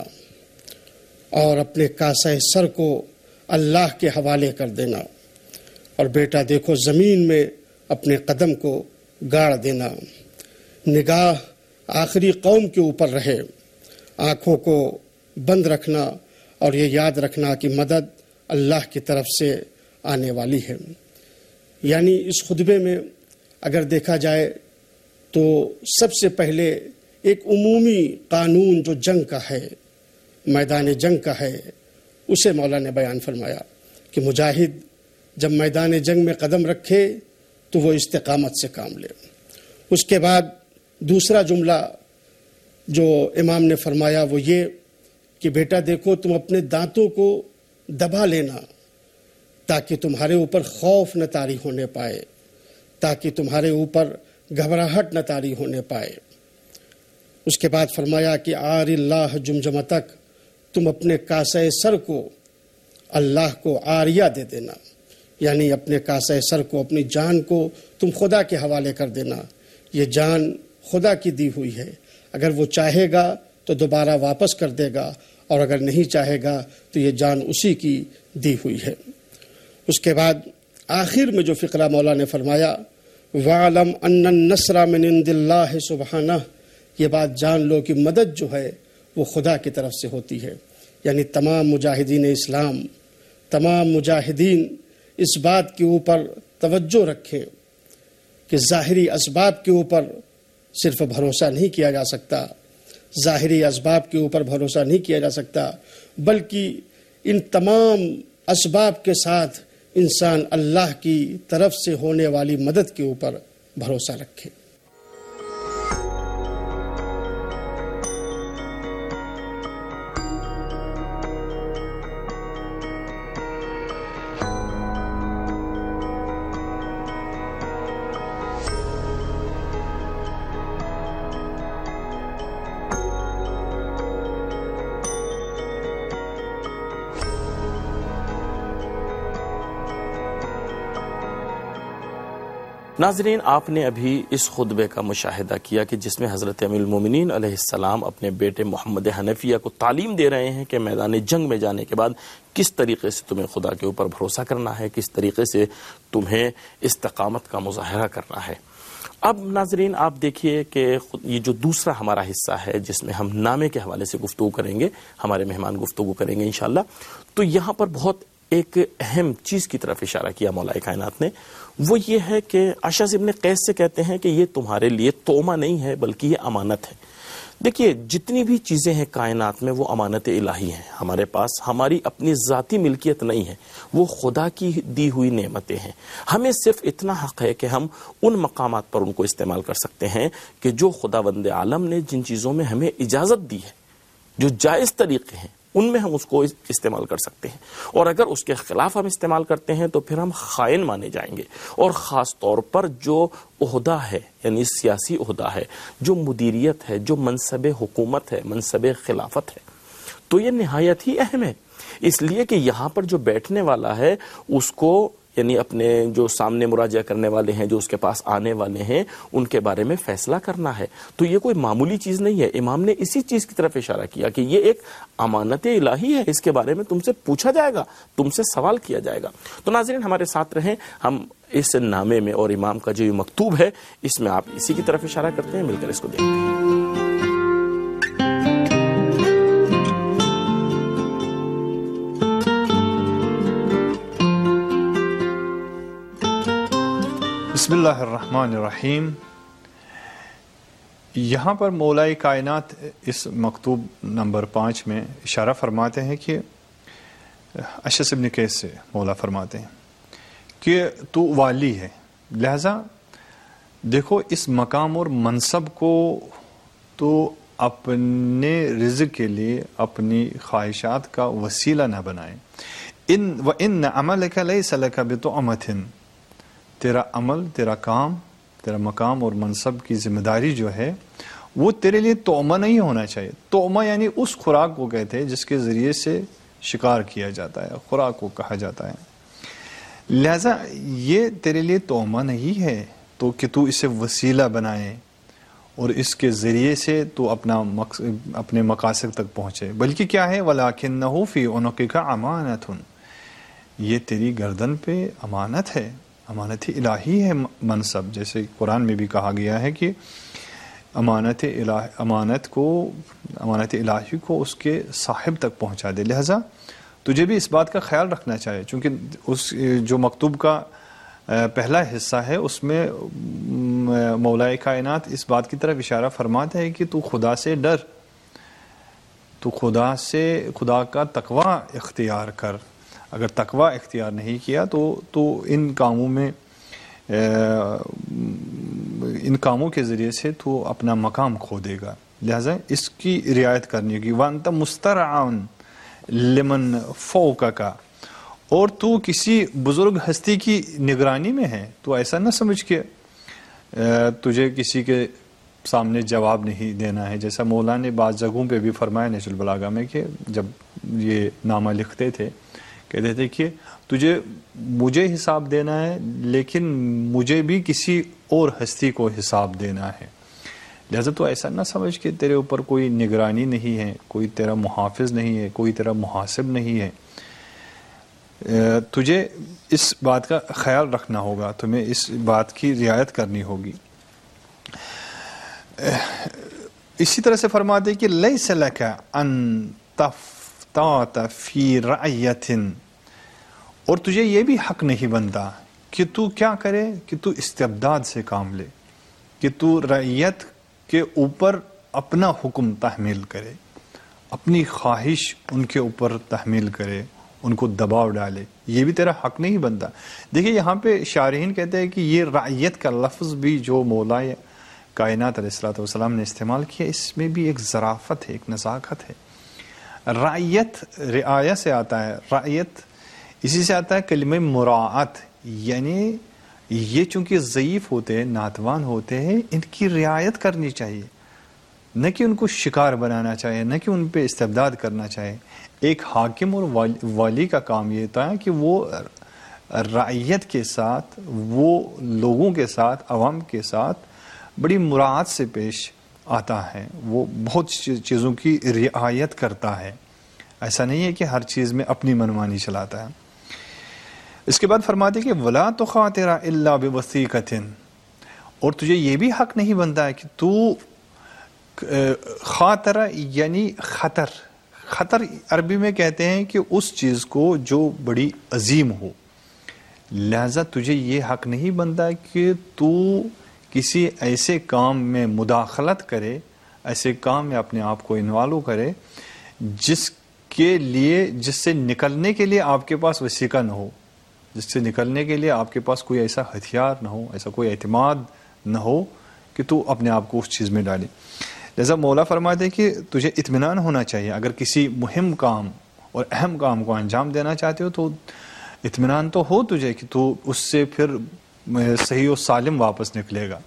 اور اپنے کاسہ سر کو اللہ کے حوالے کر دینا، اور بیٹا دیکھو زمین میں اپنے قدم کو گاڑ دینا، نگاہ آخری قوم کے اوپر رہے، آنکھوں کو بند رکھنا اور یہ یاد رکھنا کہ مدد اللہ کی طرف سے آنے والی ہے۔ یعنی اس خطبے میں اگر دیکھا جائے تو سب سے پہلے ایک عمومی قانون جو جنگ کا ہے، میدان جنگ کا ہے، اسے مولا نے بیان فرمایا کہ مجاہد جب میدان جنگ میں قدم رکھے تو وہ استقامت سے کام لے۔ اس کے بعد دوسرا جملہ جو امام نے فرمایا وہ یہ کہ بیٹا دیکھو تم اپنے دانتوں کو دبا لینا تاکہ تمہارے اوپر خوف نہ طاری ہونے پائے، تاکہ تمہارے اوپر گھبراہٹ نہ طاری ہونے پائے۔ اس کے بعد فرمایا کہ آر اللہ جمجمتک، تم اپنے کاسہ سر کو اللہ کو عاریہ دے دینا، یعنی اپنے کاسہ سر کو، اپنی جان کو تم خدا کے حوالے کر دینا۔ یہ جان خدا کی دی ہوئی ہے، اگر وہ چاہے گا تو دوبارہ واپس کر دے گا، اور اگر نہیں چاہے گا تو یہ جان اسی کی دی ہوئی ہے۔ اس کے بعد آخر میں جو فقرہ مولا نے فرمایا وَعْلَمْ أَنَّ النَّصْرَ مِنْ عِنْدِ اللَّهِ سُبْحَانَهُ، یہ بات جان لو کہ مدد جو ہے وہ خدا کی طرف سے ہوتی ہے۔ یعنی تمام مجاہدین اسلام، تمام مجاہدین اس بات کے اوپر توجہ رکھیں کہ ظاہری اسباب کے اوپر صرف بھروسہ نہیں کیا جا سکتا، ظاہری اسباب کے اوپر بھروسہ نہیں کیا جا سکتا، بلکہ ان تمام اسباب کے ساتھ انسان اللہ کی طرف سے ہونے والی مدد کے اوپر بھروسہ رکھے۔ ناظرین، آپ نے ابھی اس خطبے کا مشاہدہ کیا کہ جس میں حضرت امیر المومنین علیہ السلام اپنے بیٹے محمد حنفیہ کو تعلیم دے رہے ہیں کہ میدان جنگ میں جانے کے بعد کس طریقے سے تمہیں خدا کے اوپر بھروسہ کرنا ہے، کس طریقے سے تمہیں استقامت کا مظاہرہ کرنا ہے۔ اب ناظرین آپ دیکھیے کہ یہ جو دوسرا ہمارا حصہ ہے جس میں ہم نامے کے حوالے سے گفتگو کریں گے، ہمارے مہمان گفتگو کریں گے انشاءاللہ، تو یہاں پر بہت ایک اہم چیز کی طرف اشارہ کیا مولا کائنات نے، وہ یہ ہے کہ اشعث ابن قیس سے کہتے ہیں کہ یہ تمہارے لیے تومہ نہیں ہے بلکہ یہ امانت ہے۔ دیکھیے جتنی بھی چیزیں ہیں کائنات میں وہ امانت الہی ہیں، ہمارے پاس ہماری اپنی ذاتی ملکیت نہیں ہے، وہ خدا کی دی ہوئی نعمتیں ہیں۔ ہمیں صرف اتنا حق ہے کہ ہم ان مقامات پر ان کو استعمال کر سکتے ہیں کہ جو خداوند عالم نے جن چیزوں میں ہمیں اجازت دی ہے، جو جائز طریقے ہیں، ان میں ہم اس کو استعمال کر سکتے ہیں، اور اگر اس کے خلاف ہم استعمال کرتے ہیں تو پھر ہم خائن مانے جائیں گے۔ اور خاص طور پر جو عہدہ ہے، یعنی سیاسی عہدہ ہے، جو مدیریت ہے، جو منصب حکومت ہے، منصب خلافت ہے، تو یہ نہایت ہی اہم ہے، اس لیے کہ یہاں پر جو بیٹھنے والا ہے اس کو یعنی اپنے جو سامنے مراجعہ کرنے والے ہیں، جو اس کے پاس آنے والے ہیں، ان کے بارے میں فیصلہ کرنا ہے. تو یہ کوئی معمولی چیز نہیں ہے. امام نے اسی چیز کی طرف اشارہ کیا کہ یہ ایک امانت الہی ہے، اس کے بارے میں تم سے پوچھا جائے گا، تم سے سوال کیا جائے گا. تو ناظرین ہمارے ساتھ رہیں، ہم اس نامے میں اور امام کا جو مکتوب ہے اس میں آپ اسی کی طرف اشارہ کرتے ہیں، مل کر اس کو دیکھتے ہیں. بسم اللہ الرحمن الرحیم. یہاں پر مولائے کائنات اس مکتوب نمبر 5 میں اشارہ فرماتے ہیں کہ اشعث ابن قیس سے مولا فرماتے ہیں کہ تو والی ہے، لہذا دیکھو اس مقام اور منصب کو تو اپنے رزق کے لیے اپنی خواہشات کا وسیلہ نہ بنائیں. وَإِنَّ عَمَلَكَ لَيْسَ لَكَ بِطُعْمَةٍ، تیرا عمل، تیرا کام، تیرا مقام اور منصب کی ذمہ داری جو ہے وہ تیرے لیے طعمہ نہیں ہونا چاہیے. طعمہ یعنی اس خوراک کو کہتے ہیں جس کے ذریعے سے شکار کیا جاتا ہے، خوراک کو کہا جاتا ہے. لہذا یہ تیرے لیے طعمہ نہیں ہے تو کہ تو اسے وسیلہ بنائے اور اس کے ذریعے سے تو اپنے مقاصد تک پہنچے، بلکہ کیا ہے وَلَكِنَّهُ فِي عُنُقِكَ أَمَانَةٌ، یہ تیری گردن پہ امانت ہے، امانت الہی ہے منصب. جیسے قرآن میں بھی کہا گیا ہے کہ امانت الہی کو اس کے صاحب تک پہنچا دے. لہذا تجھے بھی اس بات کا خیال رکھنا چاہیے، چونکہ اس جو مکتوب کا پہلا حصہ ہے اس میں مولائے کائنات اس بات کی طرف اشارہ فرماتا ہے کہ تو خدا سے ڈر، تو خدا کا تقوی اختیار کر. اگر تقوی اختیار نہیں کیا تو ان کاموں کے ذریعے سے تو اپنا مقام کھو دے گا. لہذا اس کی رعایت کرنی ہوگی. وَأَنْتَ مُسْتَرْعًا لِمَنْ فَوْقَكَ، اور تو کسی بزرگ ہستی کی نگرانی میں ہے. تو ایسا نہ سمجھ کہ تجھے کسی کے سامنے جواب نہیں دینا ہے. جیسا مولا نے بعض جگہوں پہ بھی فرمایا نہج البلاغہ میں کہ جب یہ نامہ لکھتے تھے کہتے تھے کہ مجھے حساب دینا ہے لیکن مجھے بھی کسی اور ہستی کو حساب دینا ہے. لہذا تو ایسا نہ سمجھ کہ تیرے اوپر کوئی نگرانی نہیں ہے، کوئی تیرا محافظ نہیں ہے، کوئی تیرا محاسب نہیں ہے. تجھے اس بات کا خیال رکھنا ہوگا، تمہیں اس بات کی رعایت کرنی ہوگی. اسی طرح سے فرماتے کہ لیس لک ان تفتات فی رعیت، اور تجھے یہ بھی حق نہیں بنتا کہ تو کیا کرے کہ تو استبداد سے کام لے، کہ تو رعیت کے اوپر اپنا حکم تحمیل کرے، اپنی خواہش ان کے اوپر تحمیل کرے، ان کو دباؤ ڈالے. یہ بھی تیرا حق نہیں بنتا. دیکھیں یہاں پہ شارحین کہتے ہیں کہ یہ رعیت کا لفظ بھی جو مولا کائنات علیہ الصلوۃ والسلام نے استعمال کیا، اس میں بھی ایک ظرافت ہے، ایک نزاکت ہے. رعیت رعایہ سے آتا ہے، رعیت اسی سے آتا ہے کلمہ مراعات، یعنی یہ چونکہ ضعیف ہوتے ہیں، ناتوان ہوتے ہیں، ان کی رعایت کرنی چاہیے، نہ کہ ان کو شکار بنانا چاہیے، نہ کہ ان پہ استبداد کرنا چاہیے. ایک حاکم اور والی کا کام یہ ہوتا ہے کہ وہ رعیت کے ساتھ، وہ لوگوں کے ساتھ، عوام کے ساتھ بڑی مراعات سے پیش آتا ہے، وہ بہت چیزوں کی رعایت کرتا ہے. ایسا نہیں ہے کہ ہر چیز میں اپنی منمانی چلاتا ہے. اس کے بعد فرماتے کہ وَلَا تُخَاطِرَ إِلَّا بِوَثِيقَةٍ، اور تجھے یہ بھی حق نہیں بنتا ہے کہ تو خاطرہ یعنی خطر، خطر عربی میں کہتے ہیں کہ اس چیز کو جو بڑی عظیم ہو. لہذا تجھے یہ حق نہیں بنتا کہ تو کسی ایسے کام میں مداخلت کرے، ایسے کام میں اپنے آپ کو انوالو کرے جس سے نکلنے کے لیے آپ کے پاس وسیقہ نہ ہو، جس سے نکلنے کے لیے آپ کے پاس کوئی ایسا ہتھیار نہ ہو، ایسا کوئی اعتماد نہ ہو کہ تو اپنے آپ کو اس چیز میں ڈالے. لہذا مولا فرماتے کہ تجھے اطمینان ہونا چاہیے. اگر کسی مہم کام اور اہم کام کو انجام دینا چاہتے ہو تو اطمینان تو ہو تجھے کہ تو اس سے پھر صحیح و سالم واپس نکلے گا.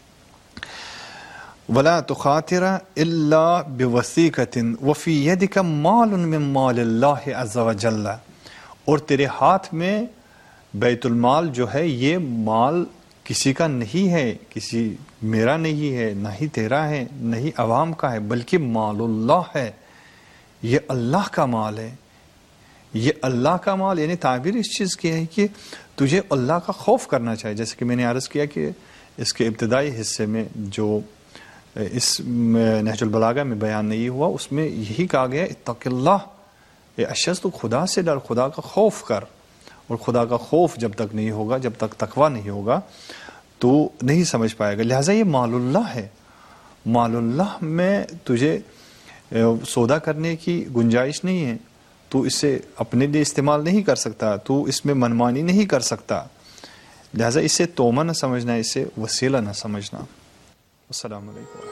وَلَا تُخَاطِرَ إِلَّا بِوَثِيقَةٍ وَفِي يَدِكَ مَالٌ مِّن مَّالِ اللَّهِ عَزَّ وَجَلَّ، اور تیرے ہاتھ میں بیت المال جو ہے یہ مال کسی کا نہیں ہے، کسی میرا نہیں ہے، نہ ہی تیرا ہے، نہ ہی عوام کا ہے، بلکہ مال اللہ ہے، یہ اللہ کا مال ہے، یہ اللہ کا مال. یعنی تعبیر اس چیز کی ہے کہ تجھے اللہ کا خوف کرنا چاہیے. جیسے کہ میں نے عرض کیا کہ اس کے ابتدائی حصے میں جو اس نہج البلاغہ میں بیان نہیں ہوا، اس میں یہی کہا گیا اتق اللہ، اے اشخاص تو خدا سے ڈر، خدا کا خوف کر. اور خدا کا خوف جب تک نہیں ہوگا، جب تک تقویٰ نہیں ہوگا تو نہیں سمجھ پائے گا. لہٰذا یہ مال اللہ ہے، مال اللہ میں تجھے سودا کرنے کی گنجائش نہیں ہے. تو اسے اپنے لیے استعمال نہیں کر سکتا، تو اس میں منمانی نہیں کر سکتا. لہٰذا اسے تومہ نہ سمجھنا، اسے وسیلہ نہ سمجھنا. السلام علیکم.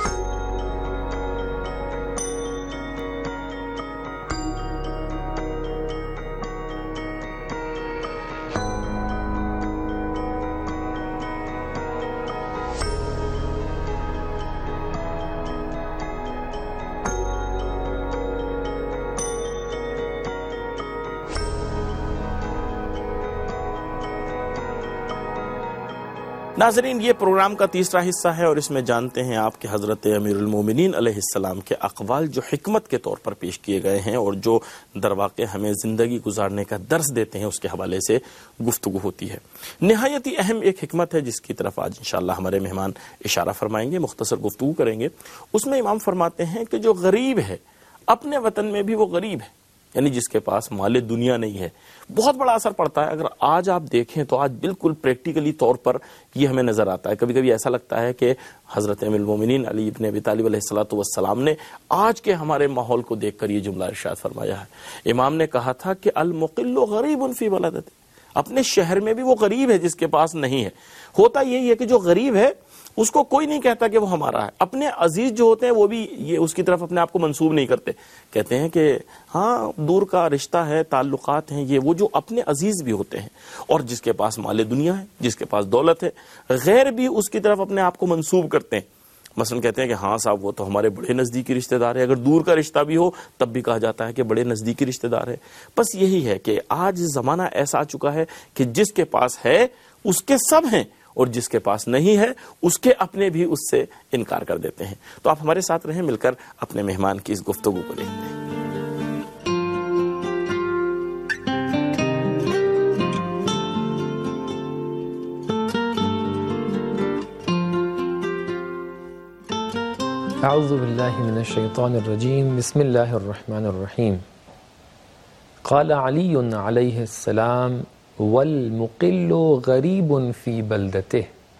ناظرین، یہ پروگرام کا تیسرا حصہ ہے اور اس میں جانتے ہیں آپ کہ حضرت امیر المومنین علیہ السلام کے اقوال جو حکمت کے طور پر پیش کیے گئے ہیں اور جو درواقع ہمیں زندگی گزارنے کا درس دیتے ہیں، اس کے حوالے سے گفتگو ہوتی ہے. نہایت ہی اہم ایک حکمت ہے جس کی طرف آج انشاءاللہ ہمارے مہمان اشارہ فرمائیں گے، مختصر گفتگو کریں گے. اس میں امام فرماتے ہیں کہ جو غریب ہے اپنے وطن میں بھی وہ غریب ہے، یعنی جس کے پاس مال دنیا نہیں ہے. بہت بڑا اثر پڑتا ہے. اگر آج آپ دیکھیں تو آج بالکل پریکٹیکلی طور پر یہ ہمیں نظر آتا ہے. کبھی کبھی ایسا لگتا ہے کہ حضرت امیر المومنین علی ابن ابی طالب علیہ الصلوۃ والسلام نے آج کے ہمارے ماحول کو دیکھ کر یہ جملہ ارشاد فرمایا ہے. امام نے کہا تھا کہ المقل غریب فی بلدتہ، اپنے شہر میں بھی وہ غریب ہے جس کے پاس نہیں ہے. ہوتا یہی ہے کہ جو غریب ہے اس کو کوئی نہیں کہتا کہ وہ ہمارا ہے. اپنے عزیز جو ہوتے ہیں وہ بھی یہ اس کی طرف اپنے آپ کو منسوب نہیں کرتے، کہتے ہیں کہ ہاں دور کا رشتہ ہے، تعلقات ہیں یہ وہ، جو اپنے عزیز بھی ہوتے ہیں. اور جس کے پاس مال دنیا ہے، جس کے پاس دولت ہے، غیر بھی اس کی طرف اپنے آپ کو منسوب کرتے ہیں. مثلا کہتے ہیں کہ ہاں صاحب وہ تو ہمارے بڑے نزدیکی رشتہ دار ہے. اگر دور کا رشتہ بھی ہو تب بھی کہا جاتا ہے کہ بڑے نزدیکی رشتہ دار ہے. بس یہی ہے کہ آج زمانہ ایسا آ چکا ہے کہ جس کے پاس ہے اس کے سب ہیں، اور جس کے پاس نہیں ہے اس کے اپنے بھی اس سے انکار کر دیتے ہیں. تو آپ ہمارے ساتھ رہیں، مل کر اپنے مہمان کی اس گفتگو کو دیکھتے ہیں. اعوذ باللہ من الشیطان الرجیم، بسم اللہ الرحمن الرحیم. قال علی علیہ السلام والمقل غریب فی بلدته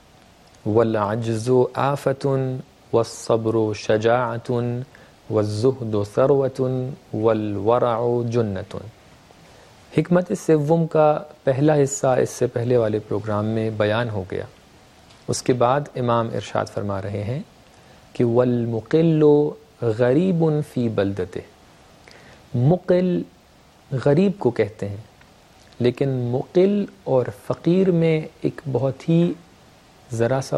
والعجز آفت والصبر شجاعت والزہد ثروت والورع جنت. حکمت سوم کا پہلا حصہ اس سے پہلے والے پروگرام میں بیان ہو گیا. اس کے بعد امام ارشاد فرما رہے ہیں کہ والمقل غریب فی بلدته. مقل غریب کو کہتے ہیں، لیکن مقل اور فقیر میں ایک بہت ہی ذرا سا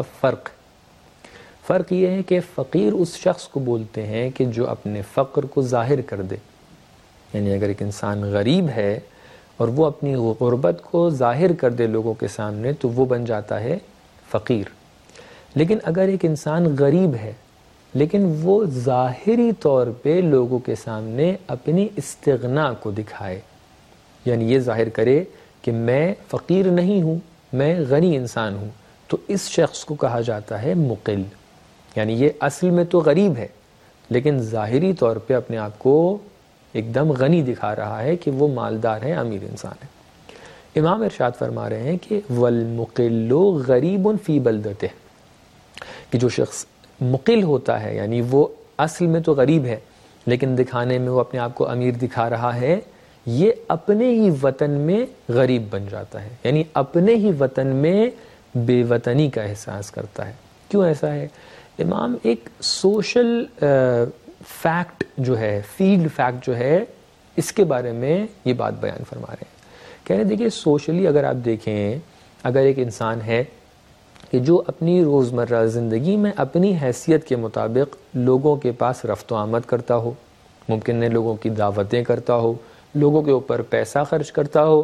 فرق یہ ہے کہ فقیر اس شخص کو بولتے ہیں کہ جو اپنے فقر کو ظاہر کر دے. یعنی اگر ایک انسان غریب ہے اور وہ اپنی غربت کو ظاہر کر دے لوگوں کے سامنے تو وہ بن جاتا ہے فقیر. لیکن اگر ایک انسان غریب ہے لیکن وہ ظاہری طور پہ لوگوں کے سامنے اپنی استغنا کو دکھائے، یعنی یہ ظاہر کرے کہ میں فقیر نہیں ہوں، میں غنی انسان ہوں، تو اس شخص کو کہا جاتا ہے مقل. یعنی یہ اصل میں تو غریب ہے لیکن ظاہری طور پہ اپنے آپ کو ایک دم غنی دکھا رہا ہے کہ وہ مالدار ہے، امیر انسان ہے. امام ارشاد فرما رہے ہیں کہ والمقل غریب فی بلدته، کہ جو شخص مقل ہوتا ہے یعنی وہ اصل میں تو غریب ہے لیکن دکھانے میں وہ اپنے آپ کو امیر دکھا رہا ہے، یہ اپنے ہی وطن میں غریب بن جاتا ہے. یعنی اپنے ہی وطن میں بے وطنی کا احساس کرتا ہے. کیوں ایسا ہے؟ امام ایک سوشل فیکٹ جو ہے، فیلڈ فیکٹ جو ہے، اس کے بارے میں یہ بات بیان فرما رہے ہیں. کہہ رہے دیکھیں سوشلی اگر آپ دیکھیں، اگر ایک انسان ہے کہ جو اپنی روزمرہ زندگی میں اپنی حیثیت کے مطابق لوگوں کے پاس رفت و آمد کرتا ہو، ممکن ہے لوگوں کی دعوتیں کرتا ہو، لوگوں کے اوپر پیسہ خرچ کرتا ہو،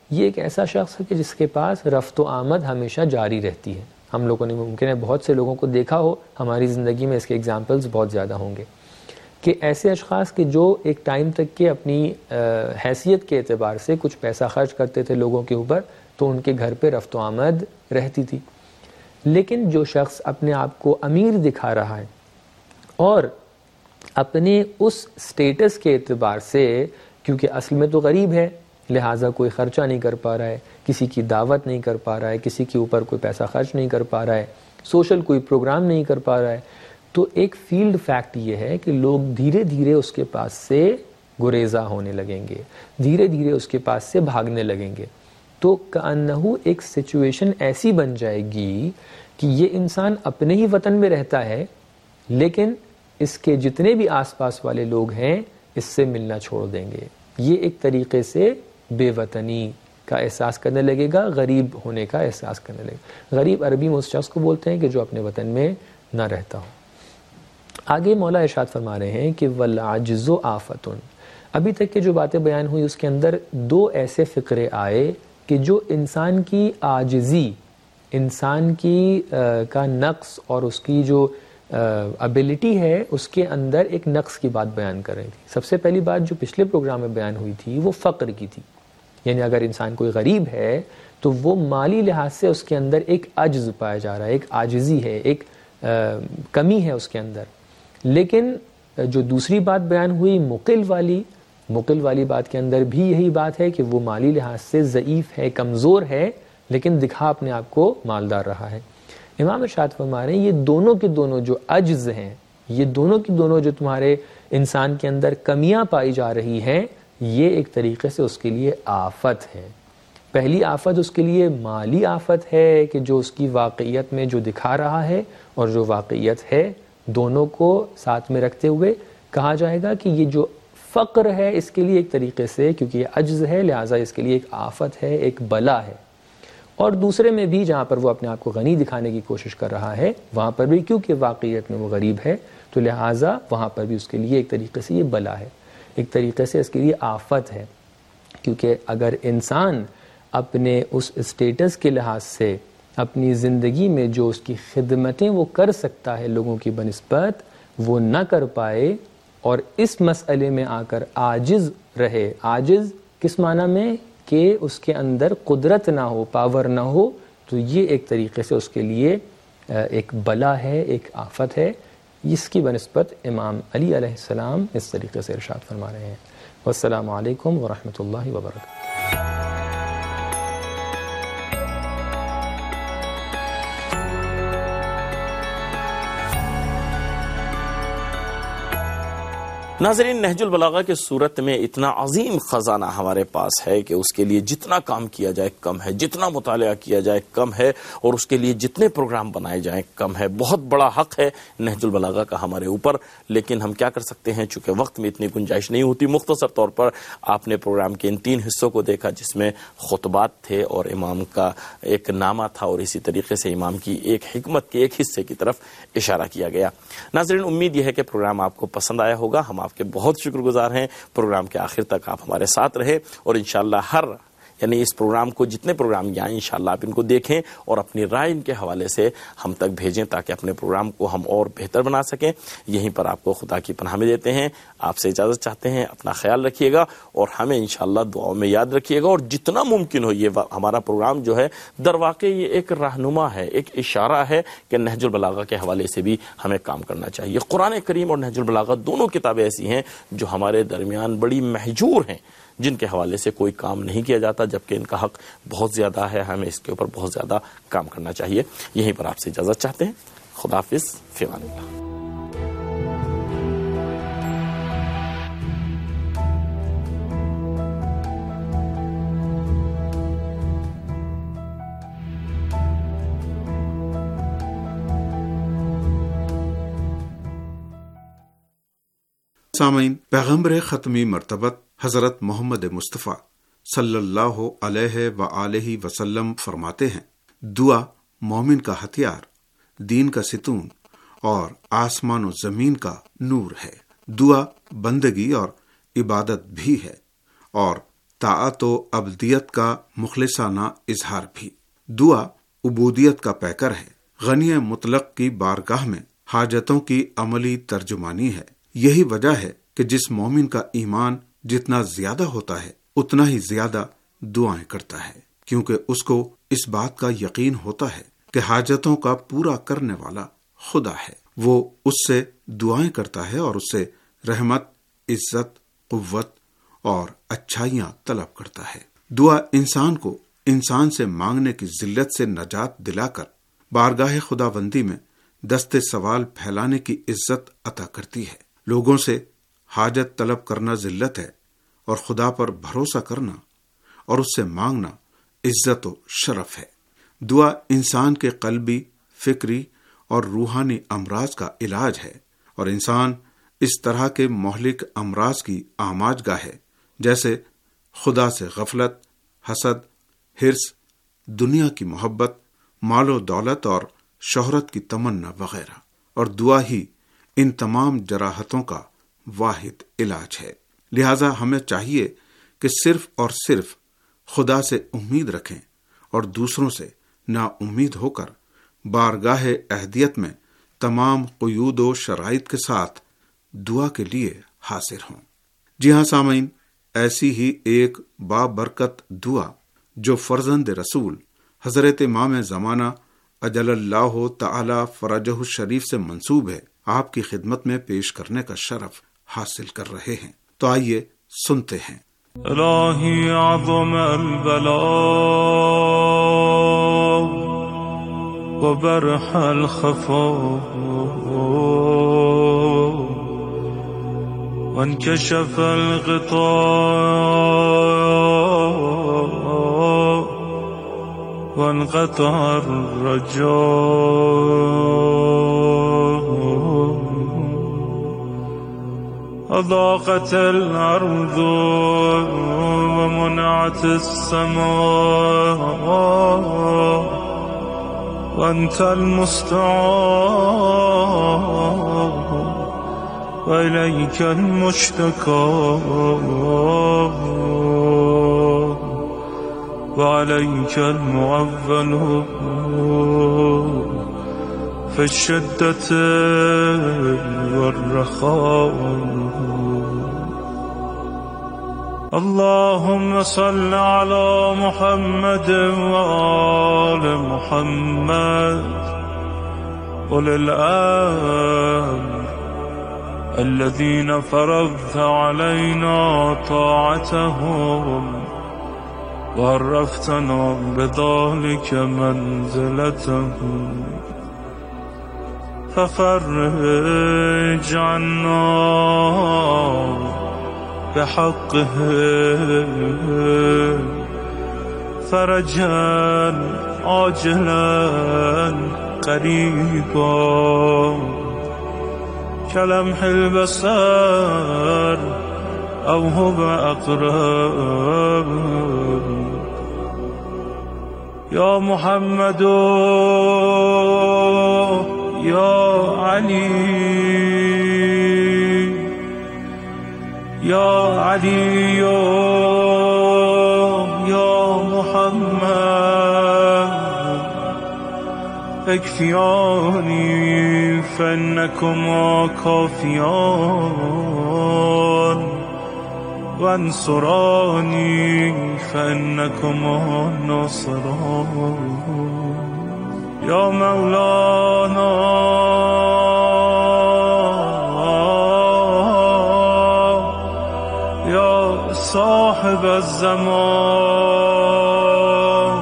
یہ ایک ایسا شخص ہے کہ جس کے پاس رفت و آمد ہمیشہ جاری رہتی ہے. ہم لوگوں نے ممکن ہے بہت سے لوگوں کو دیکھا ہو، ہماری زندگی میں اس کے ایگزامپلز بہت زیادہ ہوں گے، کہ ایسے اشخاص کہ جو ایک ٹائم تک کے اپنی حیثیت کے اعتبار سے کچھ پیسہ خرچ کرتے تھے لوگوں کے اوپر تو ان کے گھر پہ رفت و آمد رہتی تھی. لیکن جو شخص اپنے آپ کو امیر دکھا رہا ہے اور اپنے اس سٹیٹس کے اعتبار سے، کیونکہ اصل میں تو غریب ہے لہٰذا کوئی خرچہ نہیں کر پا رہا ہے، کسی کی دعوت نہیں کر پا رہا ہے، کسی کے اوپر کوئی پیسہ خرچ نہیں کر پا رہا ہے، سوشل کوئی پروگرام نہیں کر پا رہا ہے، تو ایک فیلڈ فیکٹ یہ ہے کہ لوگ دھیرے دھیرے اس کے پاس سے گریزہ ہونے لگیں گے، دھیرے دھیرے اس کے پاس سے بھاگنے لگیں گے. تو کأنہو ایک سچویشن ایسی بن جائے گی کہ یہ انسان اپنے ہی وطن میں رہتا ہے لیکن اس کے جتنے بھی آس پاس والے لوگ ہیں اس سے ملنا چھوڑ دیں گے. یہ ایک طریقے سے بے وطنی کا احساس کرنے لگے گا، غریب ہونے کا احساس کرنے لگے گا. غریب عربی میں اس شخص کو بولتے ہیں کہ جو اپنے وطن میں نہ رہتا ہو. آگے مولا ارشاد فرما رہے ہیں کہ والعجز آفۃ. ابھی تک کے جو باتیں بیان ہوئی اس کے اندر دو ایسے فقرے آئے کہ جو انسان کی عاجزی، انسان کی کا نقص اور اس کی جو ابیلٹی ہے اس کے اندر ایک نقص کی بات بیان کر رہی تھی. سب سے پہلی بات جو پچھلے پروگرام میں بیان ہوئی تھی وہ فقر کی تھی، یعنی اگر انسان کوئی غریب ہے تو وہ مالی لحاظ سے اس کے اندر ایک عجز پایا جا رہا ہے، ایک عاجزی ہے، ایک کمی ہے اس کے اندر. لیکن جو دوسری بات بیان ہوئی مقل والی بات کے اندر بھی یہی بات ہے کہ وہ مالی لحاظ سے ضعیف ہے، کمزور ہے، لیکن دکھا اپنے آپ کو مالدار رہا ہے. امام ارشاد فرما رہے ہیں یہ دونوں کے دونوں جو عجز ہیں، یہ دونوں کی دونوں جو تمہارے انسان کے اندر کمیاں پائی جا رہی ہیں، یہ ایک طریقے سے اس کے لیے آفت ہے. پہلی آفت اس کے لیے مالی آفت ہے کہ جو اس کی واقعیت میں جو دکھا رہا ہے اور جو واقعیت ہے دونوں کو ساتھ میں رکھتے ہوئے کہا جائے گا کہ یہ جو فقر ہے اس کے لیے ایک طریقے سے، کیونکہ یہ عجز ہے لہٰذا اس کے لیے ایک آفت ہے، ایک بلا ہے. اور دوسرے میں بھی جہاں پر وہ اپنے آپ کو غنی دکھانے کی کوشش کر رہا ہے وہاں پر بھی کیونکہ واقعیت میں وہ غریب ہے تو لہٰذا وہاں پر بھی اس کے لیے ایک طریقے سے یہ بلا ہے، ایک طریقے سے اس کے لیے آفت ہے. کیونکہ اگر انسان اپنے اس اسٹیٹس کے لحاظ سے اپنی زندگی میں جو اس کی خدمتیں وہ کر سکتا ہے لوگوں کی بنسبت وہ نہ کر پائے اور اس مسئلے میں آ کر عاجز رہے، عاجز کس معنی میں کہ اس کے اندر قدرت نہ ہو، پاور نہ ہو، تو یہ ایک طریقے سے اس کے لیے ایک بلا ہے، ایک آفت ہے. اس کی بنسبت امام علی علیہ السلام اس طریقے سے ارشاد فرما رہے ہیں. والسلام علیکم ورحمۃ اللہ وبرکاتہ. ناظرین، نہج البلاغہ کے صورت میں اتنا عظیم خزانہ ہمارے پاس ہے کہ اس کے لیے جتنا کام کیا جائے کم ہے، جتنا مطالعہ کیا جائے کم ہے، اور اس کے لیے جتنے پروگرام بنائے جائیں کم ہے. بہت بڑا حق ہے نہج البلاغہ کا ہمارے اوپر، لیکن ہم کیا کر سکتے ہیں؟ چونکہ وقت میں اتنی گنجائش نہیں ہوتی. مختصر طور پر آپ نے پروگرام کے ان 3 حصوں کو دیکھا جس میں خطبات تھے اور امام کا ایک نامہ تھا اور اسی طریقے سے امام کی ایک حکمت کے ایک حصے کی طرف اشارہ کیا گیا. ناظرین، امید یہ ہے کہ پروگرام آپ کو پسند آیا ہوگا. ہم آپ کے بہت شکر گزار ہیں. پروگرام کے آخر تک آپ ہمارے ساتھ رہے اور انشاءاللہ یعنی اس پروگرام کو جتنے پروگرام یہ آئیں انشاءاللہ آپ ان کو دیکھیں اور اپنی رائے ان کے حوالے سے ہم تک بھیجیں تاکہ اپنے پروگرام کو ہم اور بہتر بنا سکیں. یہیں پر آپ کو خدا کی پناہ میں دیتے ہیں. آپ سے اجازت چاہتے ہیں. اپنا خیال رکھیے گا اور ہمیں انشاءاللہ دعاؤں میں یاد رکھیے گا. اور جتنا ممکن ہو یہ ہمارا پروگرام جو ہے در واقع یہ ایک رہنما ہے، ایک اشارہ ہے کہ نہج البلاغہ کے حوالے سے بھی ہمیں کام کرنا چاہیے. قرآن کریم اور نہج البلاغہ دونوں کتابیں ایسی ہیں جو ہمارے درمیان بڑی مہجور ہیں، جن کے حوالے سے کوئی کام نہیں کیا جاتا، جبکہ ان کا حق بہت زیادہ ہے. ہمیں اس کے اوپر بہت زیادہ کام کرنا چاہیے. یہیں پر آپ سے اجازت چاہتے ہیں. خدا حافظ. فی امان اللہ. سامعین، پیغمبر ختمی مرتبت حضرت محمد مصطفیٰ صلی اللہ علیہ وآلہ وسلم فرماتے ہیں، دعا مومن کا ہتھیار، دین کا ستون اور آسمان و زمین کا نور ہے. دعا بندگی اور عبادت بھی ہے اور ताअत व अब्दियत का मुखलिसाना इजहार भी। दुआ उबूदियत का पैकर है, गनी मुतलक की बारगाह में हाजतों की अमली तर्जुमानी है। यही वजह है कि जिस मोमिन का ईमान जितना ज्यादा होता है उतना ही ज्यादा दुआएं करता है, क्योंकि उसको इस बात का यकीन होता है कि हाजतों का पूरा करने वाला खुदा है। वो उससे दुआएं करता है और उससे रहमत, इज्जत, कुव्वत और अच्छाइयां तलब करता है। दुआ इंसान को इंसान से मांगने की जिल्लत से नजात दिलाकर बारगाह खुदाबंदी में दस्ते सवाल फैलाने की इज्जत अता करती है। लोगों से हाजत तलब करना जिल्लत है और खुदा पर भरोसा करना और उससे मांगना इज्जत व शरफ है। दुआ इंसान के कल्बी, फिक्री और रूहानी अमराज का इलाज है और इंसान इस तरह के मोहलिक अमराज की आमाजगाह है जैसे खुदा से गफलत, हसद, हिर्स, दुनिया की मोहब्बत, मालो दौलत और शोहरत की तमन्ना वगैरह। और दुआ ही इन तमाम जराहतों का वाहिद इलाज है। लिहाजा हमें चाहिए कि सिर्फ और सिर्फ खुदा से उम्मीद रखें और दूसरों से ना उम्मीद होकर बारगाह अहदियत में तमाम क़ुयूद व शराइत के साथ दुआ के लिए हाजिर हों। जी हाँ सामीन, ऐसी ही एक बाबरकत दुआ जो फर्जंद रसूल हजरत इमाम ज़माना अजलल्लाहु तआला फरजहु शरीफ से मंसूब है, आपकी खिदमत में पेश करने का शरफ हासिल कर रहे हैं। तो आइए सुनते हैं। इलाही आज़म अल-बला व बरह अल-खफा व इनकशफ अल-ग़िता व इनक़ता अर-रजा أضاقت الأرض ومنعت السماء وأنت المستعان وإليك المشتكى وعليك المعول في الشدة والرخاء اللهم صل على محمد وآل محمد أولي الأمر الذين فرضت علينا طاعتهم وعرفتنا بذلك منزلتهم ففرج عنا بحقه فرجا عاجلا قريبا كلمح البصر أو هو أقرب يا محمد يا علي يا علي يا محمد اكفياني فإنكما كافيان وانصراني فإنكما ناصران يا مولانا يا صاحب الزمان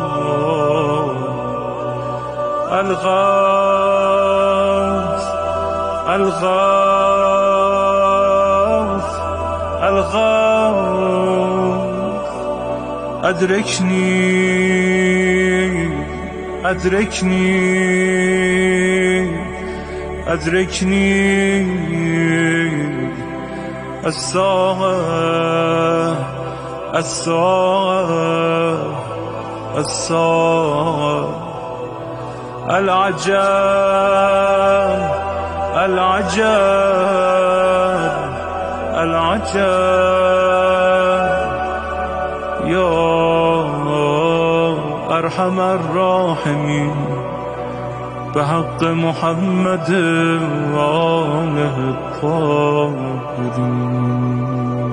الغوث الغوث الغوث أدركني أدركني أدركني الساعة الساعة الساعة العجب العجب العجب یا ارحم الراحمین به حق محمد و آله الطاهرین.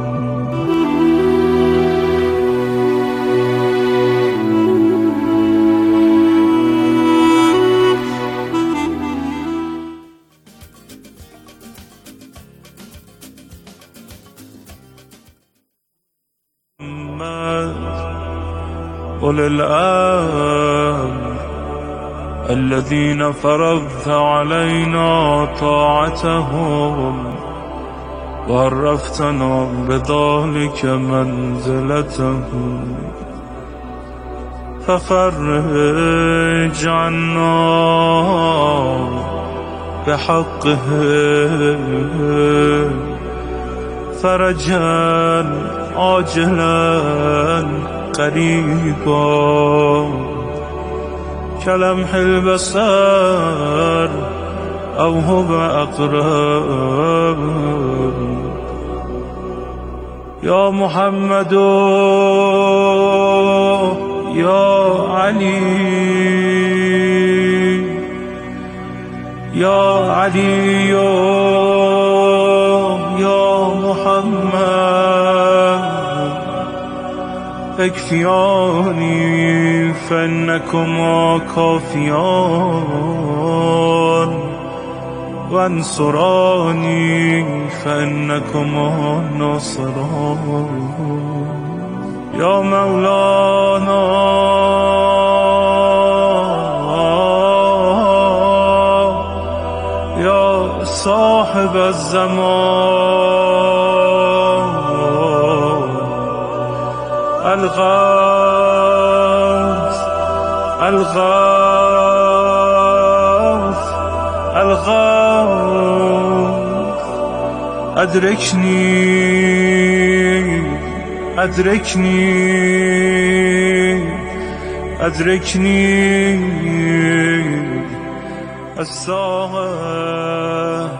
أولي الأمر الذين فرضت علينا طاعتهم وعرفتنا بذلك منزلتهم ففرج عنا بحقهم فرجا عاجلا قريبا كلمح البصر أو هو أقرب يا محمد يا علي يا علي يا محمد اكفياني فإنكما كافيان وانصراني فإنكما ناصران يا مولانا يا صاحب الزمان الغوث الغوث الغوث أدركني أدركني أدركني الساعة.